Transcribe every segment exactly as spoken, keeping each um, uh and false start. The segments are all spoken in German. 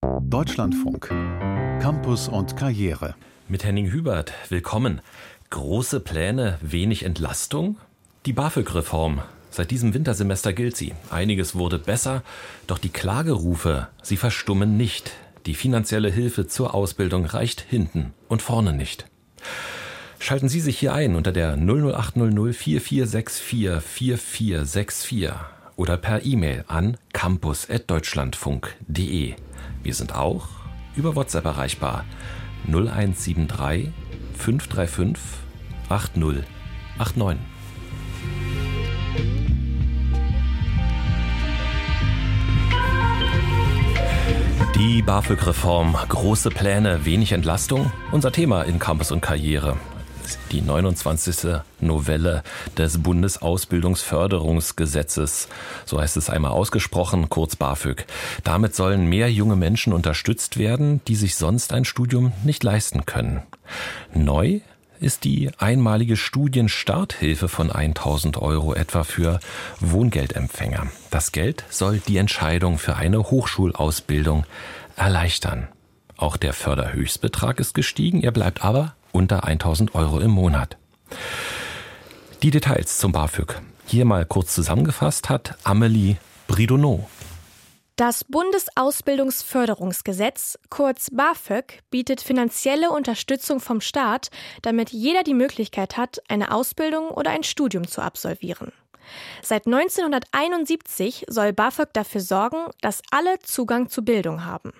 Deutschlandfunk. Campus und Karriere. Mit Henning Hubert, willkommen. Große Pläne, wenig Entlastung? Die BAföG-Reform. Seit diesem Wintersemester gilt sie. Einiges wurde besser, doch die Klagerufe, sie verstummen nicht. Die finanzielle Hilfe zur Ausbildung reicht hinten und vorne nicht. Schalten Sie sich hier ein unter der null null acht null null vier vier sechs vier vier vier sechs vier oder per E-Mail an campus at deutschlandfunk punkt de. Wir sind auch über WhatsApp erreichbar. null eins sieben drei fünf drei fünf acht null acht neun. Die BAföG-Reform, große Pläne, wenig Entlastung. Unser Thema in Campus und Karriere. Die neunundzwanzigste Novelle des Bundesausbildungsförderungsgesetzes. So heißt es einmal ausgesprochen, kurz BAföG. Damit sollen mehr junge Menschen unterstützt werden, die sich sonst ein Studium nicht leisten können. Neu ist die einmalige Studienstarthilfe von tausend Euro etwa für Wohngeldempfänger. Das Geld soll die Entscheidung für eine Hochschulausbildung erleichtern. Auch der Förderhöchstbetrag ist gestiegen, er bleibt aber unter tausend Euro im Monat. Die Details zum BAföG. Hier mal kurz zusammengefasst hat Amélie Bridonneau. Das Bundesausbildungsförderungsgesetz, kurz BAföG, bietet finanzielle Unterstützung vom Staat, damit jeder die Möglichkeit hat, eine Ausbildung oder ein Studium zu absolvieren. Seit neunzehnhunderteinundsiebzig soll BAföG dafür sorgen, dass alle Zugang zu Bildung haben.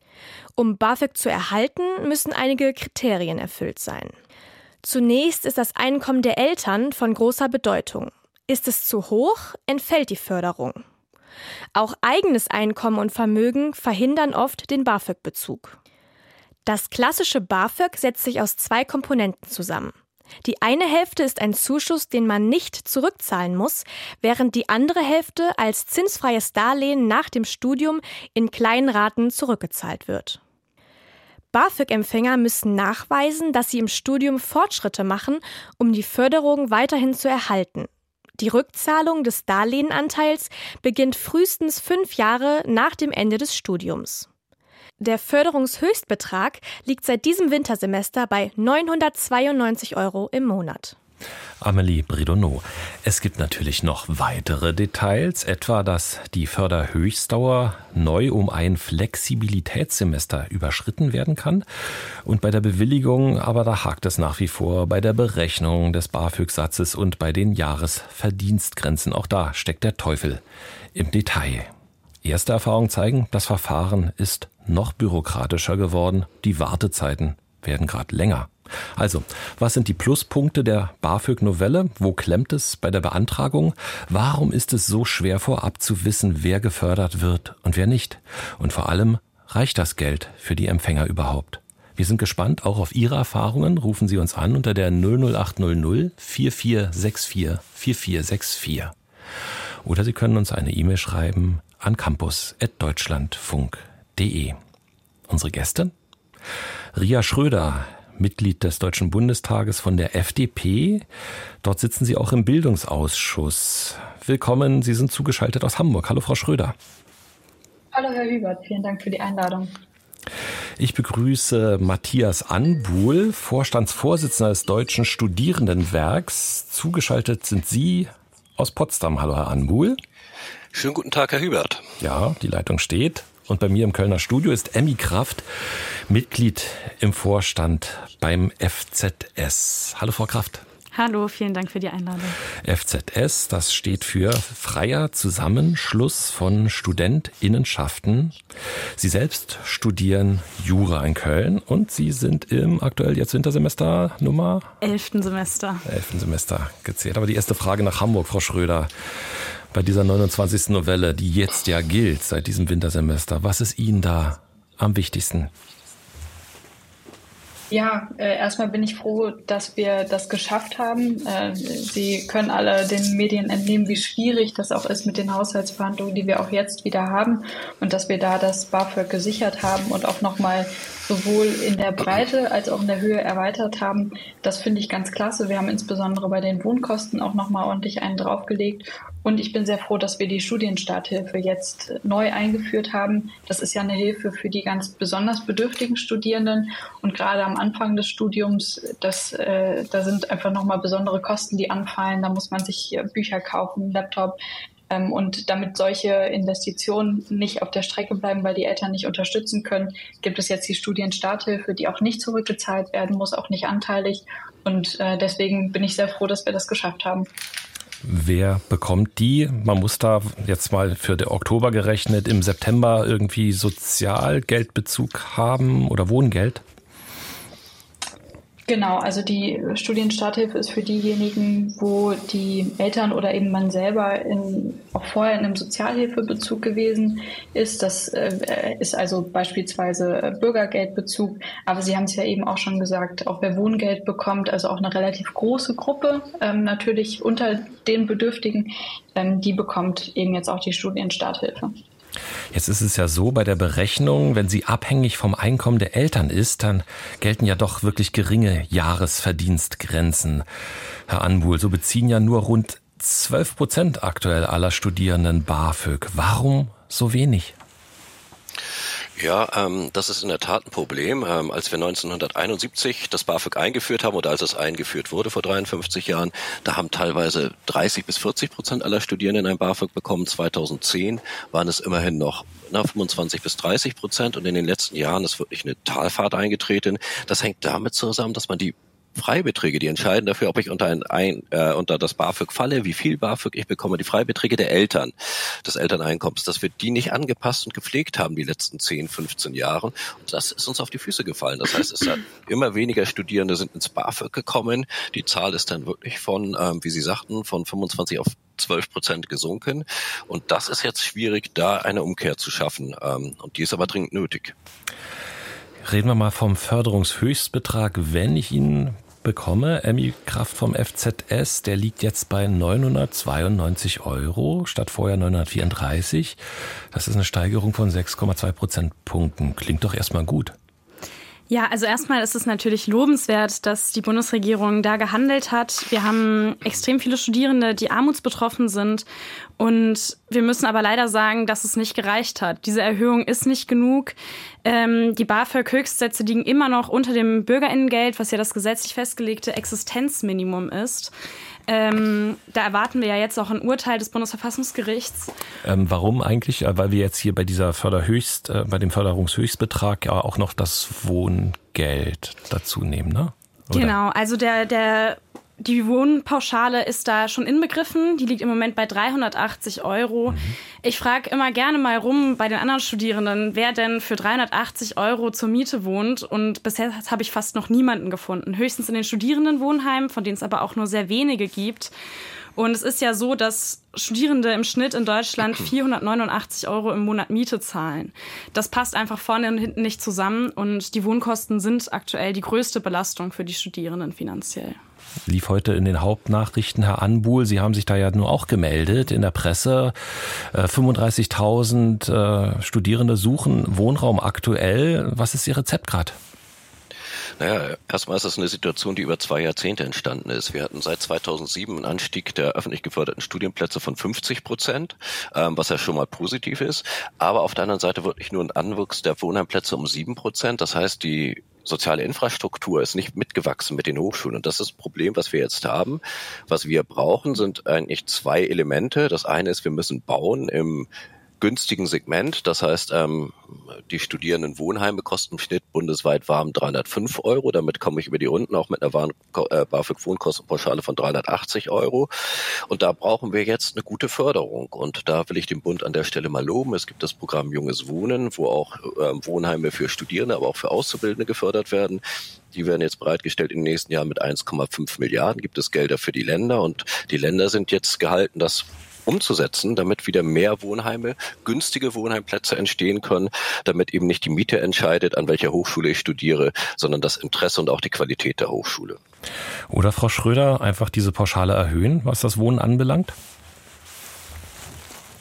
Um BAföG zu erhalten, müssen einige Kriterien erfüllt sein. Zunächst ist das Einkommen der Eltern von großer Bedeutung. Ist es zu hoch, entfällt die Förderung. Auch eigenes Einkommen und Vermögen verhindern oft den BAföG-Bezug. Das klassische BAföG setzt sich aus zwei Komponenten zusammen. Die eine Hälfte ist ein Zuschuss, den man nicht zurückzahlen muss, während die andere Hälfte als zinsfreies Darlehen nach dem Studium in kleinen Raten zurückgezahlt wird. BAföG-Empfänger müssen nachweisen, dass sie im Studium Fortschritte machen, um die Förderung weiterhin zu erhalten. Die Rückzahlung des Darlehenanteils beginnt frühestens fünf Jahre nach dem Ende des Studiums. Der Förderungshöchstbetrag liegt seit diesem Wintersemester bei neunhundertzweiundneunzig Euro im Monat. Amélie Bridonneau. Es gibt natürlich noch weitere Details, etwa, dass die Förderhöchstdauer neu um ein Flexibilitätssemester überschritten werden kann. Und bei der Bewilligung, aber da hakt es nach wie vor, bei der Berechnung des BAföG-Satzes und bei den Jahresverdienstgrenzen. Auch da steckt der Teufel im Detail. Erste Erfahrungen zeigen, das Verfahren ist noch bürokratischer geworden. Die Wartezeiten werden gerade länger. Also, was sind die Pluspunkte der BAföG-Novelle? Wo klemmt es bei der Beantragung? Warum ist es so schwer vorab zu wissen, wer gefördert wird und wer nicht? Und vor allem, reicht das Geld für die Empfänger überhaupt? Wir sind gespannt auch auf Ihre Erfahrungen. Rufen Sie uns an unter der null null acht null null vier vier sechs vier vier vier sechs vier. Oder Sie können uns eine E-Mail schreiben an campus at deutschlandfunk punkt de. Unsere Gäste? Ria Schröder, Mitglied des Deutschen Bundestages von der F D P. Dort sitzen Sie auch im Bildungsausschuss. Willkommen, Sie sind zugeschaltet aus Hamburg. Hallo, Frau Schröder. Hallo, Herr Hubert. Vielen Dank für die Einladung. Ich begrüße Matthias Anbuhl, Vorstandsvorsitzender des Deutschen Studierendenwerks. Zugeschaltet sind Sie aus Potsdam. Hallo, Herr Anbuhl. Schönen guten Tag, Herr Hubert. Ja, die Leitung steht. Und bei mir im Kölner Studio ist Emmy Kraft, Mitglied im Vorstand beim F Z S. Hallo, Frau Kraft. Hallo, vielen Dank für die Einladung. F Z S, das steht für Freier Zusammenschluss von StudentInnenschaften. Sie selbst studieren Jura in Köln und Sie sind im aktuell jetzt Wintersemester Nummer? Elften Semester. Elften Semester gezählt. Aber die erste Frage nach Hamburg, Frau Schröder. Bei dieser neunundzwanzigsten Novelle, die jetzt ja gilt seit diesem Wintersemester, was ist Ihnen da am wichtigsten? Ja, äh, erstmal bin ich froh, dass wir das geschafft haben. Äh, Sie können alle den Medien entnehmen, wie schwierig das auch ist mit den Haushaltsverhandlungen, die wir auch jetzt wieder haben, und dass wir da das BAföG gesichert haben und auch nochmal sowohl in der Breite als auch in der Höhe erweitert haben. Das finde ich ganz klasse. Wir haben insbesondere bei den Wohnkosten auch nochmal ordentlich einen draufgelegt. Und ich bin sehr froh, dass wir die Studienstarthilfe jetzt neu eingeführt haben. Das ist ja eine Hilfe für die ganz besonders bedürftigen Studierenden. Und gerade am Anfang des Studiums, das, äh, da sind einfach nochmal besondere Kosten, die anfallen. Da muss man sich Bücher kaufen, Laptop. Und damit solche Investitionen nicht auf der Strecke bleiben, weil die Eltern nicht unterstützen können, gibt es jetzt die Studienstarthilfe, die auch nicht zurückgezahlt werden muss, auch nicht anteilig. Und deswegen bin ich sehr froh, dass wir das geschafft haben. Wer bekommt die? Man muss da jetzt mal für den Oktober gerechnet im September irgendwie Sozialgeldbezug haben oder Wohngeld? Genau, also die Studienstarthilfe ist für diejenigen, wo die Eltern oder eben man selber in, auch vorher in einem Sozialhilfebezug gewesen ist. Das äh, ist also beispielsweise Bürgergeldbezug. Aber Sie haben es ja eben auch schon gesagt, auch wer Wohngeld bekommt, also auch eine relativ große Gruppe, ähm, natürlich unter den Bedürftigen, ähm, die bekommt eben jetzt auch die Studienstarthilfe. Jetzt ist es ja so, bei der Berechnung, wenn sie abhängig vom Einkommen der Eltern ist, dann gelten ja doch wirklich geringe Jahresverdienstgrenzen. Herr Anbuhl, so beziehen ja nur rund zwölf Prozent aktuell aller Studierenden BAföG. Warum so wenig? Ja, ähm, das ist in der Tat ein Problem. Ähm, als wir neunzehnhunderteinundsiebzig das BAföG eingeführt haben oder als es eingeführt wurde vor dreiundfünfzig Jahren, da haben teilweise dreißig bis vierzig Prozent aller Studierenden ein BAföG bekommen. zweitausendzehn waren es immerhin noch na, fünfundzwanzig bis dreißig Prozent und in den letzten Jahren ist wirklich eine Talfahrt eingetreten. Das hängt damit zusammen, dass man die Freibeträge, die entscheiden dafür, ob ich unter ein, ein äh, unter das BAföG falle, wie viel BAföG ich bekomme, die Freibeträge der Eltern, des Elterneinkommens, dass wir die nicht angepasst und gepflegt haben die letzten zehn, fünfzehn Jahre. Und das ist uns auf die Füße gefallen. Das heißt, es hat immer weniger Studierende sind ins BAföG gekommen. Die Zahl ist dann wirklich von, ähm, wie Sie sagten, von fünfundzwanzig auf zwölf Prozent gesunken. Und das ist jetzt schwierig, da eine Umkehr zu schaffen. Ähm, und die ist aber dringend nötig. Reden wir mal vom Förderungshöchstbetrag, wenn ich ihn bekomme. Emmy Kraft vom F Z S, der liegt jetzt bei neunhundertzweiundneunzig Euro statt vorher neunhundertvierunddreißig. Das ist eine Steigerung von sechs Komma zwei Prozentpunkten. Klingt doch erstmal gut. Ja, also erstmal ist es natürlich lobenswert, dass die Bundesregierung da gehandelt hat. Wir haben extrem viele Studierende, die armutsbetroffen sind. Und wir müssen aber leider sagen, dass es nicht gereicht hat. Diese Erhöhung ist nicht genug. Ähm, die BAföG-Höchstsätze liegen immer noch unter dem Bürgerinnengeld, was ja das gesetzlich festgelegte Existenzminimum ist. Ähm, da erwarten wir ja jetzt auch ein Urteil des Bundesverfassungsgerichts. Ähm, warum eigentlich? Weil wir jetzt hier bei dieser Förderhöchst, äh, bei dem Förderungshöchstbetrag ja auch noch das Wohngeld dazu nehmen, ne? Oder? Genau, also der, der, die Wohnpauschale ist da schon inbegriffen. Die liegt im Moment bei dreihundertachtzig Euro. Mhm. Ich frage immer gerne mal rum bei den anderen Studierenden, wer denn für dreihundertachtzig Euro zur Miete wohnt. Und bisher habe ich fast noch niemanden gefunden. Höchstens in den Studierendenwohnheimen, von denen es aber auch nur sehr wenige gibt. Und es ist ja so, dass Studierende im Schnitt in Deutschland vierhundertneunundachtzig Euro im Monat Miete zahlen. Das passt einfach vorne und hinten nicht zusammen. Und die Wohnkosten sind aktuell die größte Belastung für die Studierenden finanziell. Lief heute in den Hauptnachrichten, Herr Anbuhl, Sie haben sich da ja nur auch gemeldet in der Presse. Äh, fünfunddreißigtausend äh, Studierende suchen Wohnraum aktuell. Was ist Ihr Rezept gerade? Naja, erstmal ist das eine Situation, die über zwei Jahrzehnte entstanden ist. Wir hatten seit zweitausendsieben einen Anstieg der öffentlich geförderten Studienplätze von fünfzig Prozent, ähm, was ja schon mal positiv ist. Aber auf der anderen Seite wirklich nur ein Anwuchs der Wohnheimplätze um sieben Prozent. Das heißt, die soziale Infrastruktur ist nicht mitgewachsen mit den Hochschulen. Und das ist das Problem, was wir jetzt haben. Was wir brauchen, sind eigentlich zwei Elemente. Das eine ist, wir müssen bauen im günstigen Segment. Das heißt, ähm, die Studierenden Wohnheime kosten im Schnitt bundesweit warm dreihundertfünf Euro. Damit komme ich über die Runden auch mit einer äh, BAföG-Wohnkostenpauschale von dreihundertachtzig Euro. Und da brauchen wir jetzt eine gute Förderung. Und da will ich den Bund an der Stelle mal loben. Es gibt das Programm Junges Wohnen, wo auch ähm, Wohnheime für Studierende, aber auch für Auszubildende gefördert werden. Die werden jetzt bereitgestellt im nächsten Jahr mit eins Komma fünf Milliarden. Gibt es Gelder für die Länder. Und die Länder sind jetzt gehalten, das umzusetzen, damit wieder mehr Wohnheime, günstige Wohnheimplätze entstehen können, damit eben nicht die Miete entscheidet, an welcher Hochschule ich studiere, sondern das Interesse und auch die Qualität der Hochschule. Oder Frau Schröder, einfach diese Pauschale erhöhen, was das Wohnen anbelangt?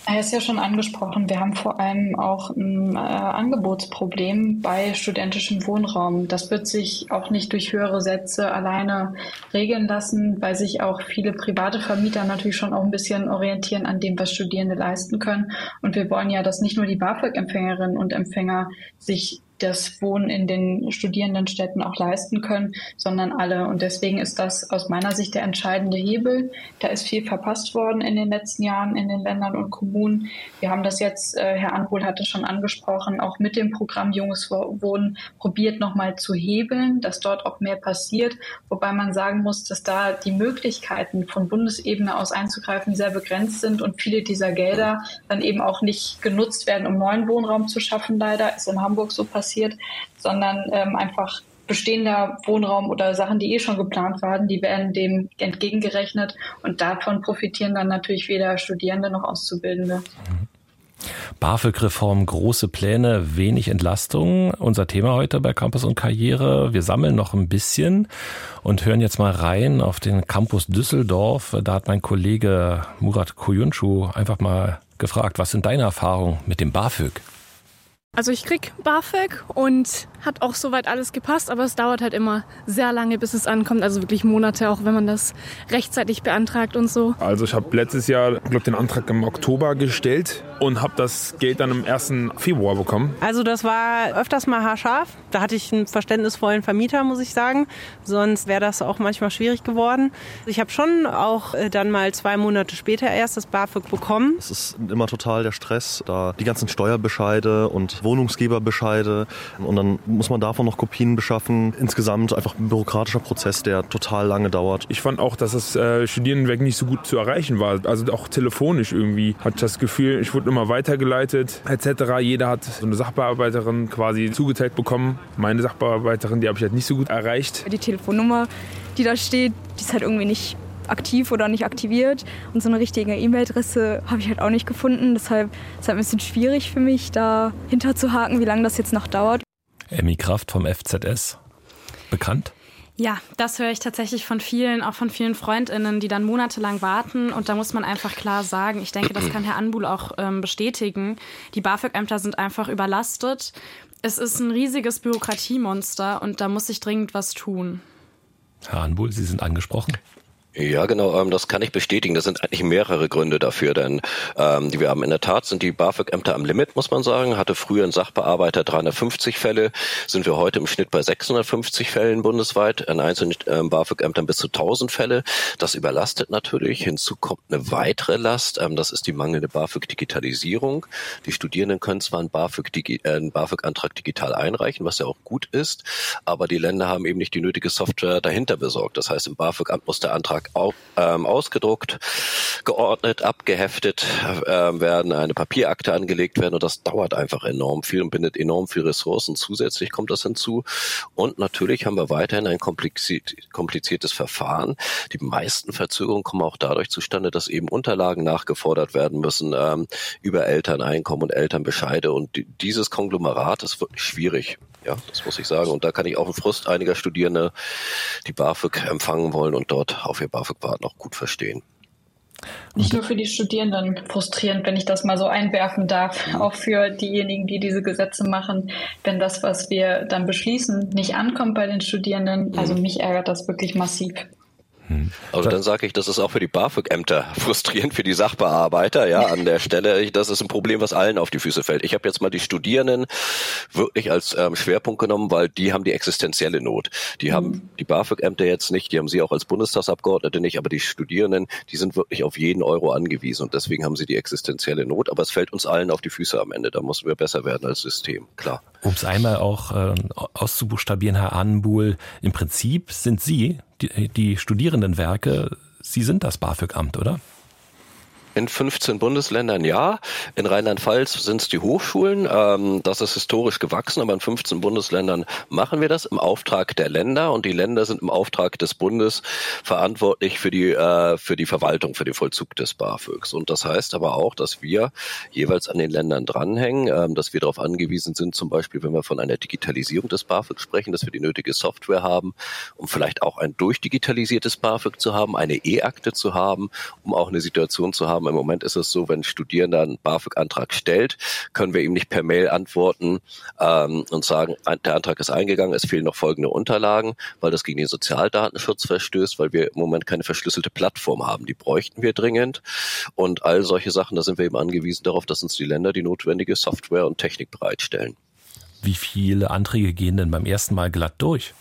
Er ist ja schon angesprochen, wir haben vor allem auch ein äh, Angebotsproblem bei studentischem Wohnraum. Das wird sich auch nicht durch höhere Sätze alleine regeln lassen, weil sich auch viele private Vermieter natürlich schon auch ein bisschen orientieren an dem, was Studierende leisten können. Und wir wollen ja, dass nicht nur die BAföG-Empfängerinnen und Empfänger sich das Wohnen in den Studierendenstädten auch leisten können, sondern alle. Und deswegen ist das aus meiner Sicht der entscheidende Hebel. Da ist viel verpasst worden in den letzten Jahren in den Ländern und Kommunen. Wir haben das jetzt, äh, Herr Anwohl hatte schon angesprochen, auch mit dem Programm Junges Wohnen probiert nochmal zu hebeln, dass dort auch mehr passiert. Wobei man sagen muss, dass da die Möglichkeiten von Bundesebene aus einzugreifen sehr begrenzt sind und viele dieser Gelder dann eben auch nicht genutzt werden, um neuen Wohnraum zu schaffen. Leider ist in Hamburg so passiert. Passiert, sondern ähm, einfach bestehender Wohnraum oder Sachen, die eh schon geplant waren, die werden dem entgegengerechnet und davon profitieren dann natürlich weder Studierende noch Auszubildende. BAföG-Reform, große Pläne, wenig Entlastung. Unser Thema heute bei Campus und Karriere. Wir sammeln noch ein bisschen und hören jetzt mal rein auf den Campus Düsseldorf. Da hat mein Kollege Murat Koyuncu einfach mal gefragt, was sind deine Erfahrungen mit dem BAföG? Also ich krieg BAföG und hat auch soweit alles gepasst, aber es dauert halt immer sehr lange, bis es ankommt, also wirklich Monate, auch wenn man das rechtzeitig beantragt und so. Also ich habe letztes Jahr, glaube den Antrag im Oktober gestellt und habe das Geld dann im ersten Februar bekommen. Also das war öfters mal haarscharf. Da hatte ich einen verständnisvollen Vermieter, muss ich sagen. Sonst wäre das auch manchmal schwierig geworden. Ich habe schon auch dann mal zwei Monate später erst das BAföG bekommen. Es ist immer total der Stress, da die ganzen Steuerbescheide und Wohnungsgeberbescheide und dann muss man davon noch Kopien beschaffen. Insgesamt einfach ein bürokratischer Prozess, der total lange dauert. Ich fand auch, dass das äh, Studierendenwerk nicht so gut zu erreichen war. Also auch telefonisch irgendwie hatte ich das Gefühl, ich wurde immer weitergeleitet et cetera. Jeder hat so eine Sachbearbeiterin quasi zugeteilt bekommen. Meine Sachbearbeiterin, die habe ich halt nicht so gut erreicht. Die Telefonnummer, die da steht, die ist halt irgendwie nicht aktiv oder nicht aktiviert und so eine richtige E-Mail-Adresse habe ich halt auch nicht gefunden. Deshalb ist es halt ein bisschen schwierig für mich, da hinterzuhaken, wie lange das jetzt noch dauert. Emmy Kraft vom F Z S, bekannt? Ja, das höre ich tatsächlich von vielen, auch von vielen FreundInnen, die dann monatelang warten. Und da muss man einfach klar sagen, ich denke, das kann Herr Anbuhl auch ähm, bestätigen, die BAföG-Ämter sind einfach überlastet. Es ist ein riesiges Bürokratiemonster und da muss sich dringend was tun. Herr Anbuhl, Sie sind angesprochen. Ja, genau, ähm, das kann ich bestätigen. Das sind eigentlich mehrere Gründe dafür, denn ähm, die wir haben in der Tat sind die BAföG-Ämter am Limit, muss man sagen. Hatte früher ein Sachbearbeiter dreihundertfünfzig Fälle, sind wir heute im Schnitt bei sechshundertfünfzig Fällen bundesweit, in einzelnen ähm, BAföG-Ämtern bis zu tausend Fälle. Das überlastet natürlich. Hinzu kommt eine weitere Last, ähm, das ist die mangelnde BAföG-Digitalisierung. Die Studierenden können zwar einen BAföG-Digi- äh, einen BAföG-Antrag digital einreichen, was ja auch gut ist, aber die Länder haben eben nicht die nötige Software dahinter besorgt. Das heißt, im BAföG-Amt muss der Antrag Auch, ähm, ausgedruckt, geordnet, abgeheftet äh, werden, eine Papierakte angelegt werden und das dauert einfach enorm viel und bindet enorm viel Ressourcen. Zusätzlich kommt das hinzu und natürlich haben wir weiterhin ein kompliziert, kompliziertes Verfahren. Die meisten Verzögerungen kommen auch dadurch zustande, dass eben Unterlagen nachgefordert werden müssen ähm, über Elterneinkommen und Elternbescheide und die, dieses Konglomerat ist wirklich schwierig. Ja, das muss ich sagen. Und da kann ich auch einen Frust einiger Studierende, die BAföG empfangen wollen und dort auf ihr BAföG warten, auch gut verstehen. Nicht nur für die Studierenden frustrierend, wenn ich das mal so einwerfen darf, auch für diejenigen, die diese Gesetze machen, wenn das, was wir dann beschließen, nicht ankommt bei den Studierenden. Also mich ärgert das wirklich massiv. Also dann sage ich, das ist auch für die BAföG-Ämter frustrierend, für die Sachbearbeiter, ja, an der Stelle. Das ist ein Problem, was allen auf die Füße fällt. Ich habe jetzt mal die Studierenden wirklich als ähm, Schwerpunkt genommen, weil die haben die existenzielle Not. Die mhm. haben die BAföG-Ämter jetzt nicht, die haben sie auch als Bundestagsabgeordnete nicht, aber die Studierenden, die sind wirklich auf jeden Euro angewiesen und deswegen haben sie die existenzielle Not. Aber es fällt uns allen auf die Füße am Ende. Da müssen wir besser werden als System, klar. Um es einmal auch äh, auszubuchstabieren, Herr Anbuhl, im Prinzip sind Sie, die, die Studierendenwerke, Sie sind das BAföG-Amt, oder? In fünfzehn Bundesländern ja. In Rheinland-Pfalz sind es die Hochschulen. Ähm, das ist historisch gewachsen, aber in fünfzehn Bundesländern machen wir das im Auftrag der Länder und die Länder sind im Auftrag des Bundes verantwortlich für die äh, für die Verwaltung, für den Vollzug des BAföGs. Und das heißt aber auch, dass wir jeweils an den Ländern dranhängen, ähm, dass wir darauf angewiesen sind, zum Beispiel, wenn wir von einer Digitalisierung des BAföG sprechen, dass wir die nötige Software haben, um vielleicht auch ein durchdigitalisiertes BAföG zu haben, eine E-Akte zu haben, um auch eine Situation zu haben, haben. Im Moment ist es so, wenn ein Studierender einen BAföG-Antrag stellt, können wir ihm nicht per Mail antworten ähm, und sagen, der Antrag ist eingegangen, es fehlen noch folgende Unterlagen, weil das gegen den Sozialdatenschutz verstößt, weil wir im Moment keine verschlüsselte Plattform haben. Die bräuchten wir dringend. Und all solche Sachen, da sind wir eben angewiesen darauf, dass uns die Länder die notwendige Software und Technik bereitstellen. Wie viele Anträge gehen denn beim ersten Mal glatt durch?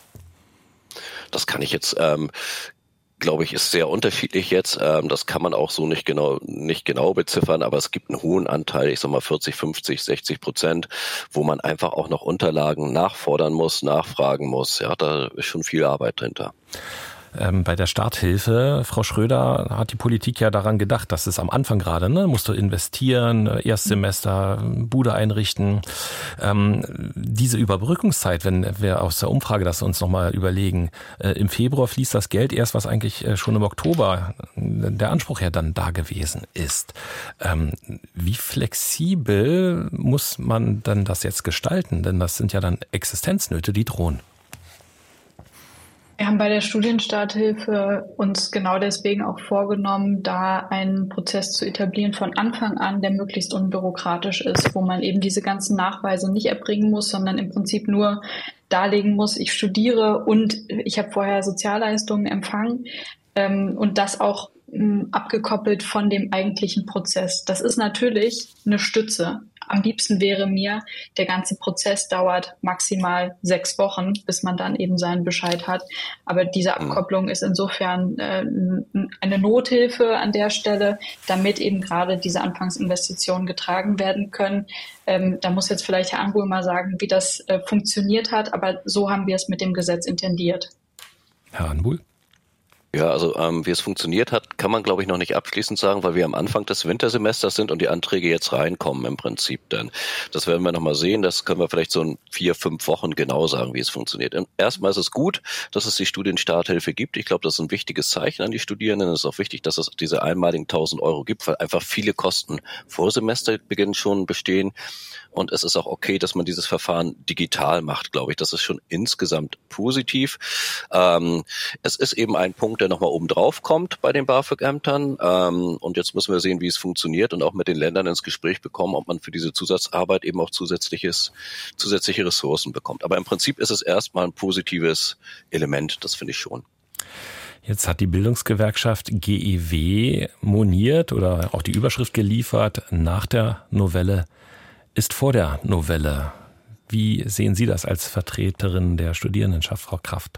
Das kann ich jetzt, ähm, glaube ich, ist sehr unterschiedlich jetzt. Ähm, das kann man auch so nicht genau, nicht genau beziffern, aber es gibt einen hohen Anteil, ich sag mal vierzig, fünfzig, sechzig Prozent, wo man einfach auch noch Unterlagen nachfordern muss, nachfragen muss. Ja, da ist schon viel Arbeit dahinter. Ähm, bei der Starthilfe, Frau Schröder, hat die Politik ja daran gedacht, dass es am Anfang gerade, ne, musst du investieren, Erstsemester, Bude einrichten. Ähm, diese Überbrückungszeit, wenn wir aus der Umfrage das uns nochmal überlegen, äh, im Februar fließt das Geld erst, was eigentlich äh, schon im Oktober der Anspruch ja dann da gewesen ist. Ähm, wie flexibel muss man dann das jetzt gestalten? Denn das sind ja dann Existenznöte, die drohen. Wir haben bei der Studienstarthilfe uns genau deswegen auch vorgenommen, da einen Prozess zu etablieren von Anfang an, der möglichst unbürokratisch ist, wo man eben diese ganzen Nachweise nicht erbringen muss, sondern im Prinzip nur darlegen muss, ich studiere und ich habe vorher Sozialleistungen empfangen ähm, und das auch mh, abgekoppelt von dem eigentlichen Prozess. Das ist natürlich eine Stütze. Am liebsten wäre mir, der ganze Prozess dauert maximal sechs Wochen, bis man dann eben seinen Bescheid hat. Aber diese Abkopplung ist insofern äh, eine Nothilfe an der Stelle, damit eben gerade diese Anfangsinvestitionen getragen werden können. Ähm, da muss jetzt vielleicht Herr Anguhl mal sagen, wie das äh, funktioniert hat, aber so haben wir es mit dem Gesetz intendiert. Herr Anguhl? Ja, also ähm, wie es funktioniert hat, kann man, glaube ich, noch nicht abschließend sagen, weil wir am Anfang des Wintersemesters sind und die Anträge jetzt reinkommen im Prinzip dann. Das werden wir nochmal sehen, das können wir vielleicht so in vier, fünf Wochen genau sagen, wie es funktioniert. Erstmal ist es gut, dass es die Studienstarthilfe gibt. Ich glaube, das ist ein wichtiges Zeichen an die Studierenden. Es ist auch wichtig, dass es diese einmaligen tausend Euro gibt, weil einfach viele Kosten vor Semesterbeginn schon bestehen. Und es ist auch okay, dass man dieses Verfahren digital macht, glaube ich. Das ist schon insgesamt positiv. Ähm, es ist eben ein Punkt, der nochmal oben drauf kommt bei den BAföG-Ämtern. Ähm, und jetzt müssen wir sehen, wie es funktioniert und auch mit den Ländern ins Gespräch bekommen, ob man für diese Zusatzarbeit eben auch zusätzliches, zusätzliche Ressourcen bekommt. Aber im Prinzip ist es erstmal ein positives Element, das finde ich schon. Jetzt hat die Bildungsgewerkschaft G E W moniert oder auch die Überschrift geliefert, nach der Novelle ist vor der Novelle. Wie sehen Sie das als Vertreterin der Studierendenschaft, Frau Kraft?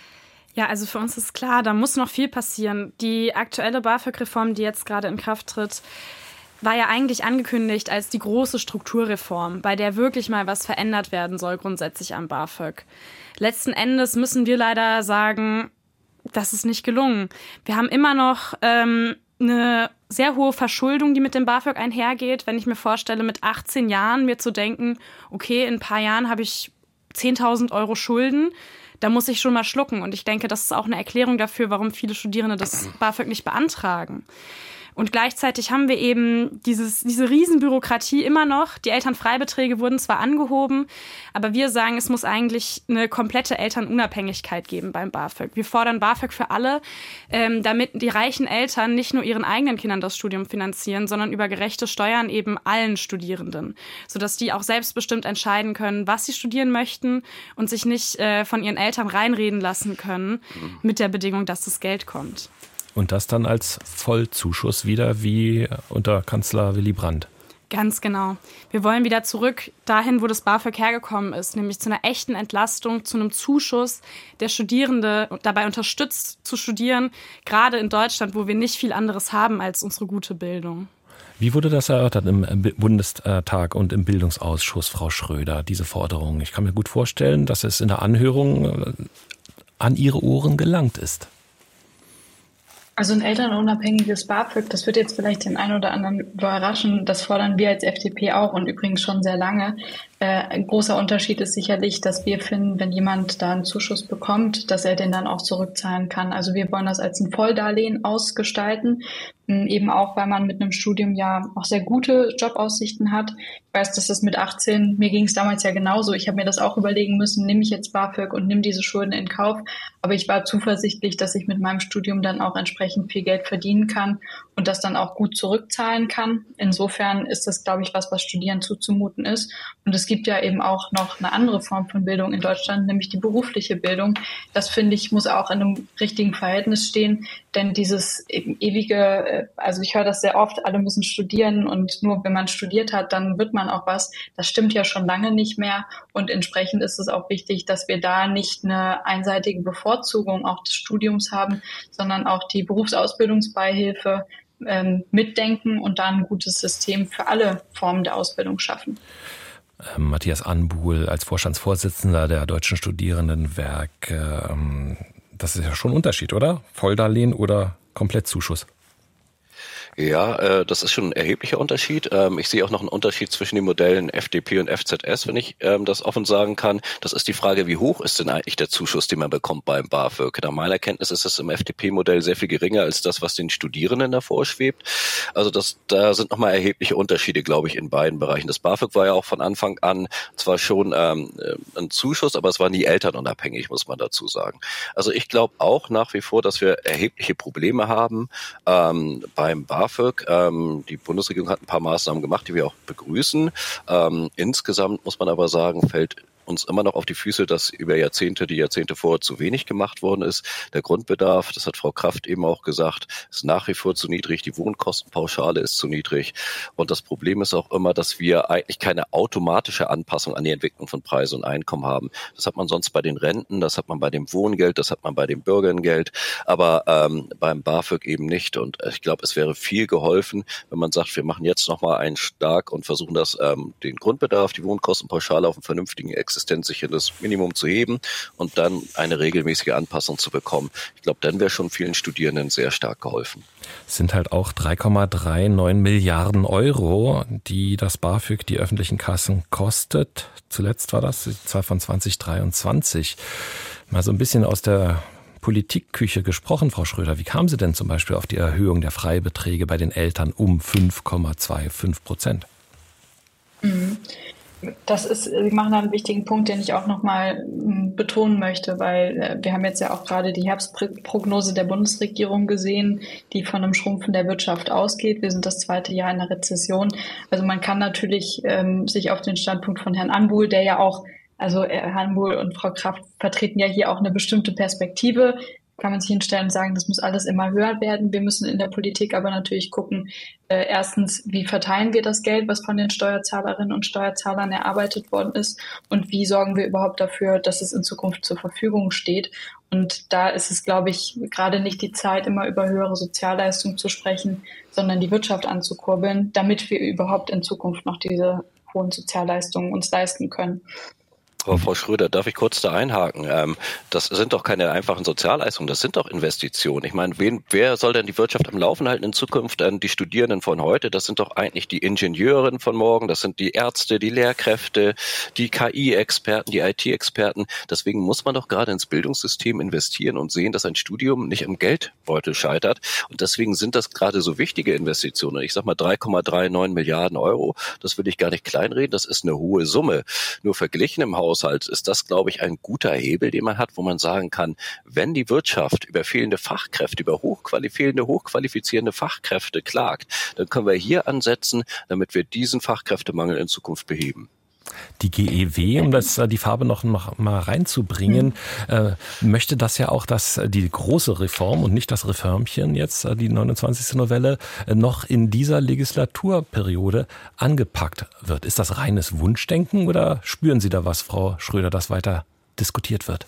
Ja, also für uns ist klar, da muss noch viel passieren. Die aktuelle BAföG-Reform, die jetzt gerade in Kraft tritt, war ja eigentlich angekündigt als die große Strukturreform, bei der wirklich mal was verändert werden soll grundsätzlich am BAföG. Letzten Endes müssen wir leider sagen, das ist nicht gelungen. Wir haben immer noch ähm, eine sehr hohe Verschuldung, die mit dem BAföG einhergeht. Wenn ich mir vorstelle, mit achtzehn Jahren mir zu denken, okay, in ein paar Jahren habe ich zehntausend Euro Schulden, da muss ich schon mal schlucken. Und ich denke, das ist auch eine Erklärung dafür, warum viele Studierende das BAföG nicht beantragen. Und gleichzeitig haben wir eben dieses, diese Riesenbürokratie immer noch. Die Elternfreibeträge wurden zwar angehoben, aber wir sagen, es muss eigentlich eine komplette Elternunabhängigkeit geben beim BAföG. Wir fordern BAföG für alle, ähm, damit die reichen Eltern nicht nur ihren eigenen Kindern das Studium finanzieren, sondern über gerechte Steuern eben allen Studierenden, sodass die auch selbstbestimmt entscheiden können, was sie studieren möchten und sich nicht äh, von ihren Eltern reinreden lassen können mit der Bedingung, dass das Geld kommt. Und das dann als Vollzuschuss wieder wie unter Kanzler Willy Brandt. Ganz genau. Wir wollen wieder zurück dahin, wo das BAföG hergekommen ist, nämlich zu einer echten Entlastung, zu einem Zuschuss, der Studierende dabei unterstützt zu studieren, gerade in Deutschland, wo wir nicht viel anderes haben als unsere gute Bildung. Wie wurde das erörtert im Bundestag und im Bildungsausschuss, Frau Schröder, diese Forderung? Ich kann mir gut vorstellen, dass es in der Anhörung an Ihre Ohren gelangt ist. Also ein elternunabhängiges BAföG, das wird jetzt vielleicht den einen oder anderen überraschen, das fordern wir als F D P auch und übrigens schon sehr lange. Äh, ein großer Unterschied ist sicherlich, dass wir finden, wenn jemand da einen Zuschuss bekommt, dass er den dann auch zurückzahlen kann. Also wir wollen das als ein Volldarlehen ausgestalten, eben auch, weil man mit einem Studium ja auch sehr gute Jobaussichten hat. Ich weiß, dass das mit achtzehn, mir ging es damals ja genauso. Ich habe mir das auch überlegen müssen, nehme ich jetzt BAföG und nehme diese Schulden in Kauf. Aber ich war zuversichtlich, dass ich mit meinem Studium dann auch entsprechend viel Geld verdienen kann und das dann auch gut zurückzahlen kann. Insofern ist das, glaube ich, was, was Studierenden zuzumuten ist. Und es gibt ja eben auch noch eine andere Form von Bildung in Deutschland, nämlich die berufliche Bildung. Das, finde ich, muss auch in einem richtigen Verhältnis stehen. Denn dieses ewige, also ich höre das sehr oft, alle müssen studieren und nur wenn man studiert hat, dann wird man auch was. Das stimmt ja schon lange nicht mehr und entsprechend ist es auch wichtig, dass wir da nicht eine einseitige Bevorzugung auch des Studiums haben, sondern auch die Berufsausbildungsbeihilfe ähm, mitdenken und dann ein gutes System für alle Formen der Ausbildung schaffen. Matthias Anbuhl als Vorstandsvorsitzender der Deutschen Studierendenwerke, ähm, das ist ja schon ein Unterschied, oder? Volldarlehen oder Komplettzuschuss? Ja, äh, das ist schon ein erheblicher Unterschied. Ähm, ich sehe auch noch einen Unterschied zwischen den Modellen F D P und F Z S, wenn ich ähm, das offen sagen kann. Das ist die Frage, wie hoch ist denn eigentlich der Zuschuss, den man bekommt beim BAföG? Nach meiner Kenntnis ist es im F D P-Modell sehr viel geringer als das, was den Studierenden davor schwebt. Also das, da sind nochmal erhebliche Unterschiede, glaube ich, in beiden Bereichen. Das BAföG war ja auch von Anfang an zwar schon ähm, ein Zuschuss, aber es war nie elternunabhängig, muss man dazu sagen. Also ich glaube auch nach wie vor, dass wir erhebliche Probleme haben ähm, beim BAföG. Ähm, die Bundesregierung hat ein paar Maßnahmen gemacht, die wir auch begrüßen. Ähm, insgesamt muss man aber sagen, fällt uns immer noch auf die Füße, dass über Jahrzehnte, die Jahrzehnte vorher zu wenig gemacht worden ist. Der Grundbedarf, das hat Frau Kraft eben auch gesagt, ist nach wie vor zu niedrig. Die Wohnkostenpauschale ist zu niedrig. Und das Problem ist auch immer, dass wir eigentlich keine automatische Anpassung an die Entwicklung von Preisen und Einkommen haben. Das hat man sonst bei den Renten, das hat man bei dem Wohngeld, das hat man bei dem Bürgergeld, aber ähm, beim BAföG eben nicht. Und ich glaube, es wäre viel geholfen, wenn man sagt, wir machen jetzt nochmal einen Stark und versuchen das, ähm, den Grundbedarf, die Wohnkostenpauschale auf einen vernünftigen existenzsicheres Minimum zu heben und dann eine regelmäßige Anpassung zu bekommen. Ich glaube, dann wäre schon vielen Studierenden sehr stark geholfen. Es sind halt auch drei Komma neununddreißig Milliarden Euro, die das BAföG die öffentlichen Kassen kostet. Zuletzt war das die Zahl von zwanzig dreiundzwanzig. Mal so ein bisschen aus der Politikküche gesprochen, Frau Schröder. Wie kamen Sie denn zum Beispiel auf die Erhöhung der Freibeträge bei den Eltern um fünf Komma fünfundzwanzig Prozent? Mhm. Das ist, Sie machen da einen wichtigen Punkt, den ich auch nochmal betonen möchte, weil wir haben jetzt ja auch gerade die Herbstprognose der Bundesregierung gesehen, die von einem Schrumpfen der Wirtschaft ausgeht. Wir sind das zweite Jahr in der Rezession. Also man kann natürlich ähm, sich auf den Standpunkt von Herrn Anbuhl, der ja auch, also Herr Anbuhl und Frau Kraft vertreten ja hier auch eine bestimmte Perspektive, kann man sich hinstellen und sagen, das muss alles immer höher werden. Wir müssen in der Politik aber natürlich gucken, äh, erstens, wie verteilen wir das Geld, was von den Steuerzahlerinnen und Steuerzahlern erarbeitet worden ist und wie sorgen wir überhaupt dafür, dass es in Zukunft zur Verfügung steht. Und da ist es, glaube ich, gerade nicht die Zeit, immer über höhere Sozialleistungen zu sprechen, sondern die Wirtschaft anzukurbeln, damit wir überhaupt in Zukunft noch diese hohen Sozialleistungen uns leisten können. Aber Frau Schröder, darf ich kurz da einhaken? Ähm, das sind doch keine einfachen Sozialleistungen, das sind doch Investitionen. Ich meine, wen, wer soll denn die Wirtschaft am Laufen halten in Zukunft? Ähm, die Studierenden von heute, das sind doch eigentlich die Ingenieurinnen von morgen, das sind die Ärzte, die Lehrkräfte, die K I-Experten, die I T-Experten. Deswegen muss man doch gerade ins Bildungssystem investieren und sehen, dass ein Studium nicht am Geldbeutel scheitert. Und deswegen sind das gerade so wichtige Investitionen. Ich sag mal drei Komma neununddreißig Milliarden Euro, das will ich gar nicht kleinreden, das ist eine hohe Summe. Nur verglichen im Haus ist das, glaube ich, ein guter Hebel, den man hat, wo man sagen kann, wenn die Wirtschaft über fehlende Fachkräfte, über hochqualifizierende, hochqualifizierende Fachkräfte klagt, dann können wir hier ansetzen, damit wir diesen Fachkräftemangel in Zukunft beheben. Die G E W, um das, die Farbe noch, noch mal reinzubringen, mhm. äh, möchte das ja auch, dass die große Reform und nicht das Reformchen jetzt, die neunundzwanzigste Novelle, noch in dieser Legislaturperiode angepackt wird. Ist das reines Wunschdenken oder spüren Sie da was, Frau Schröder, dass weiter diskutiert wird?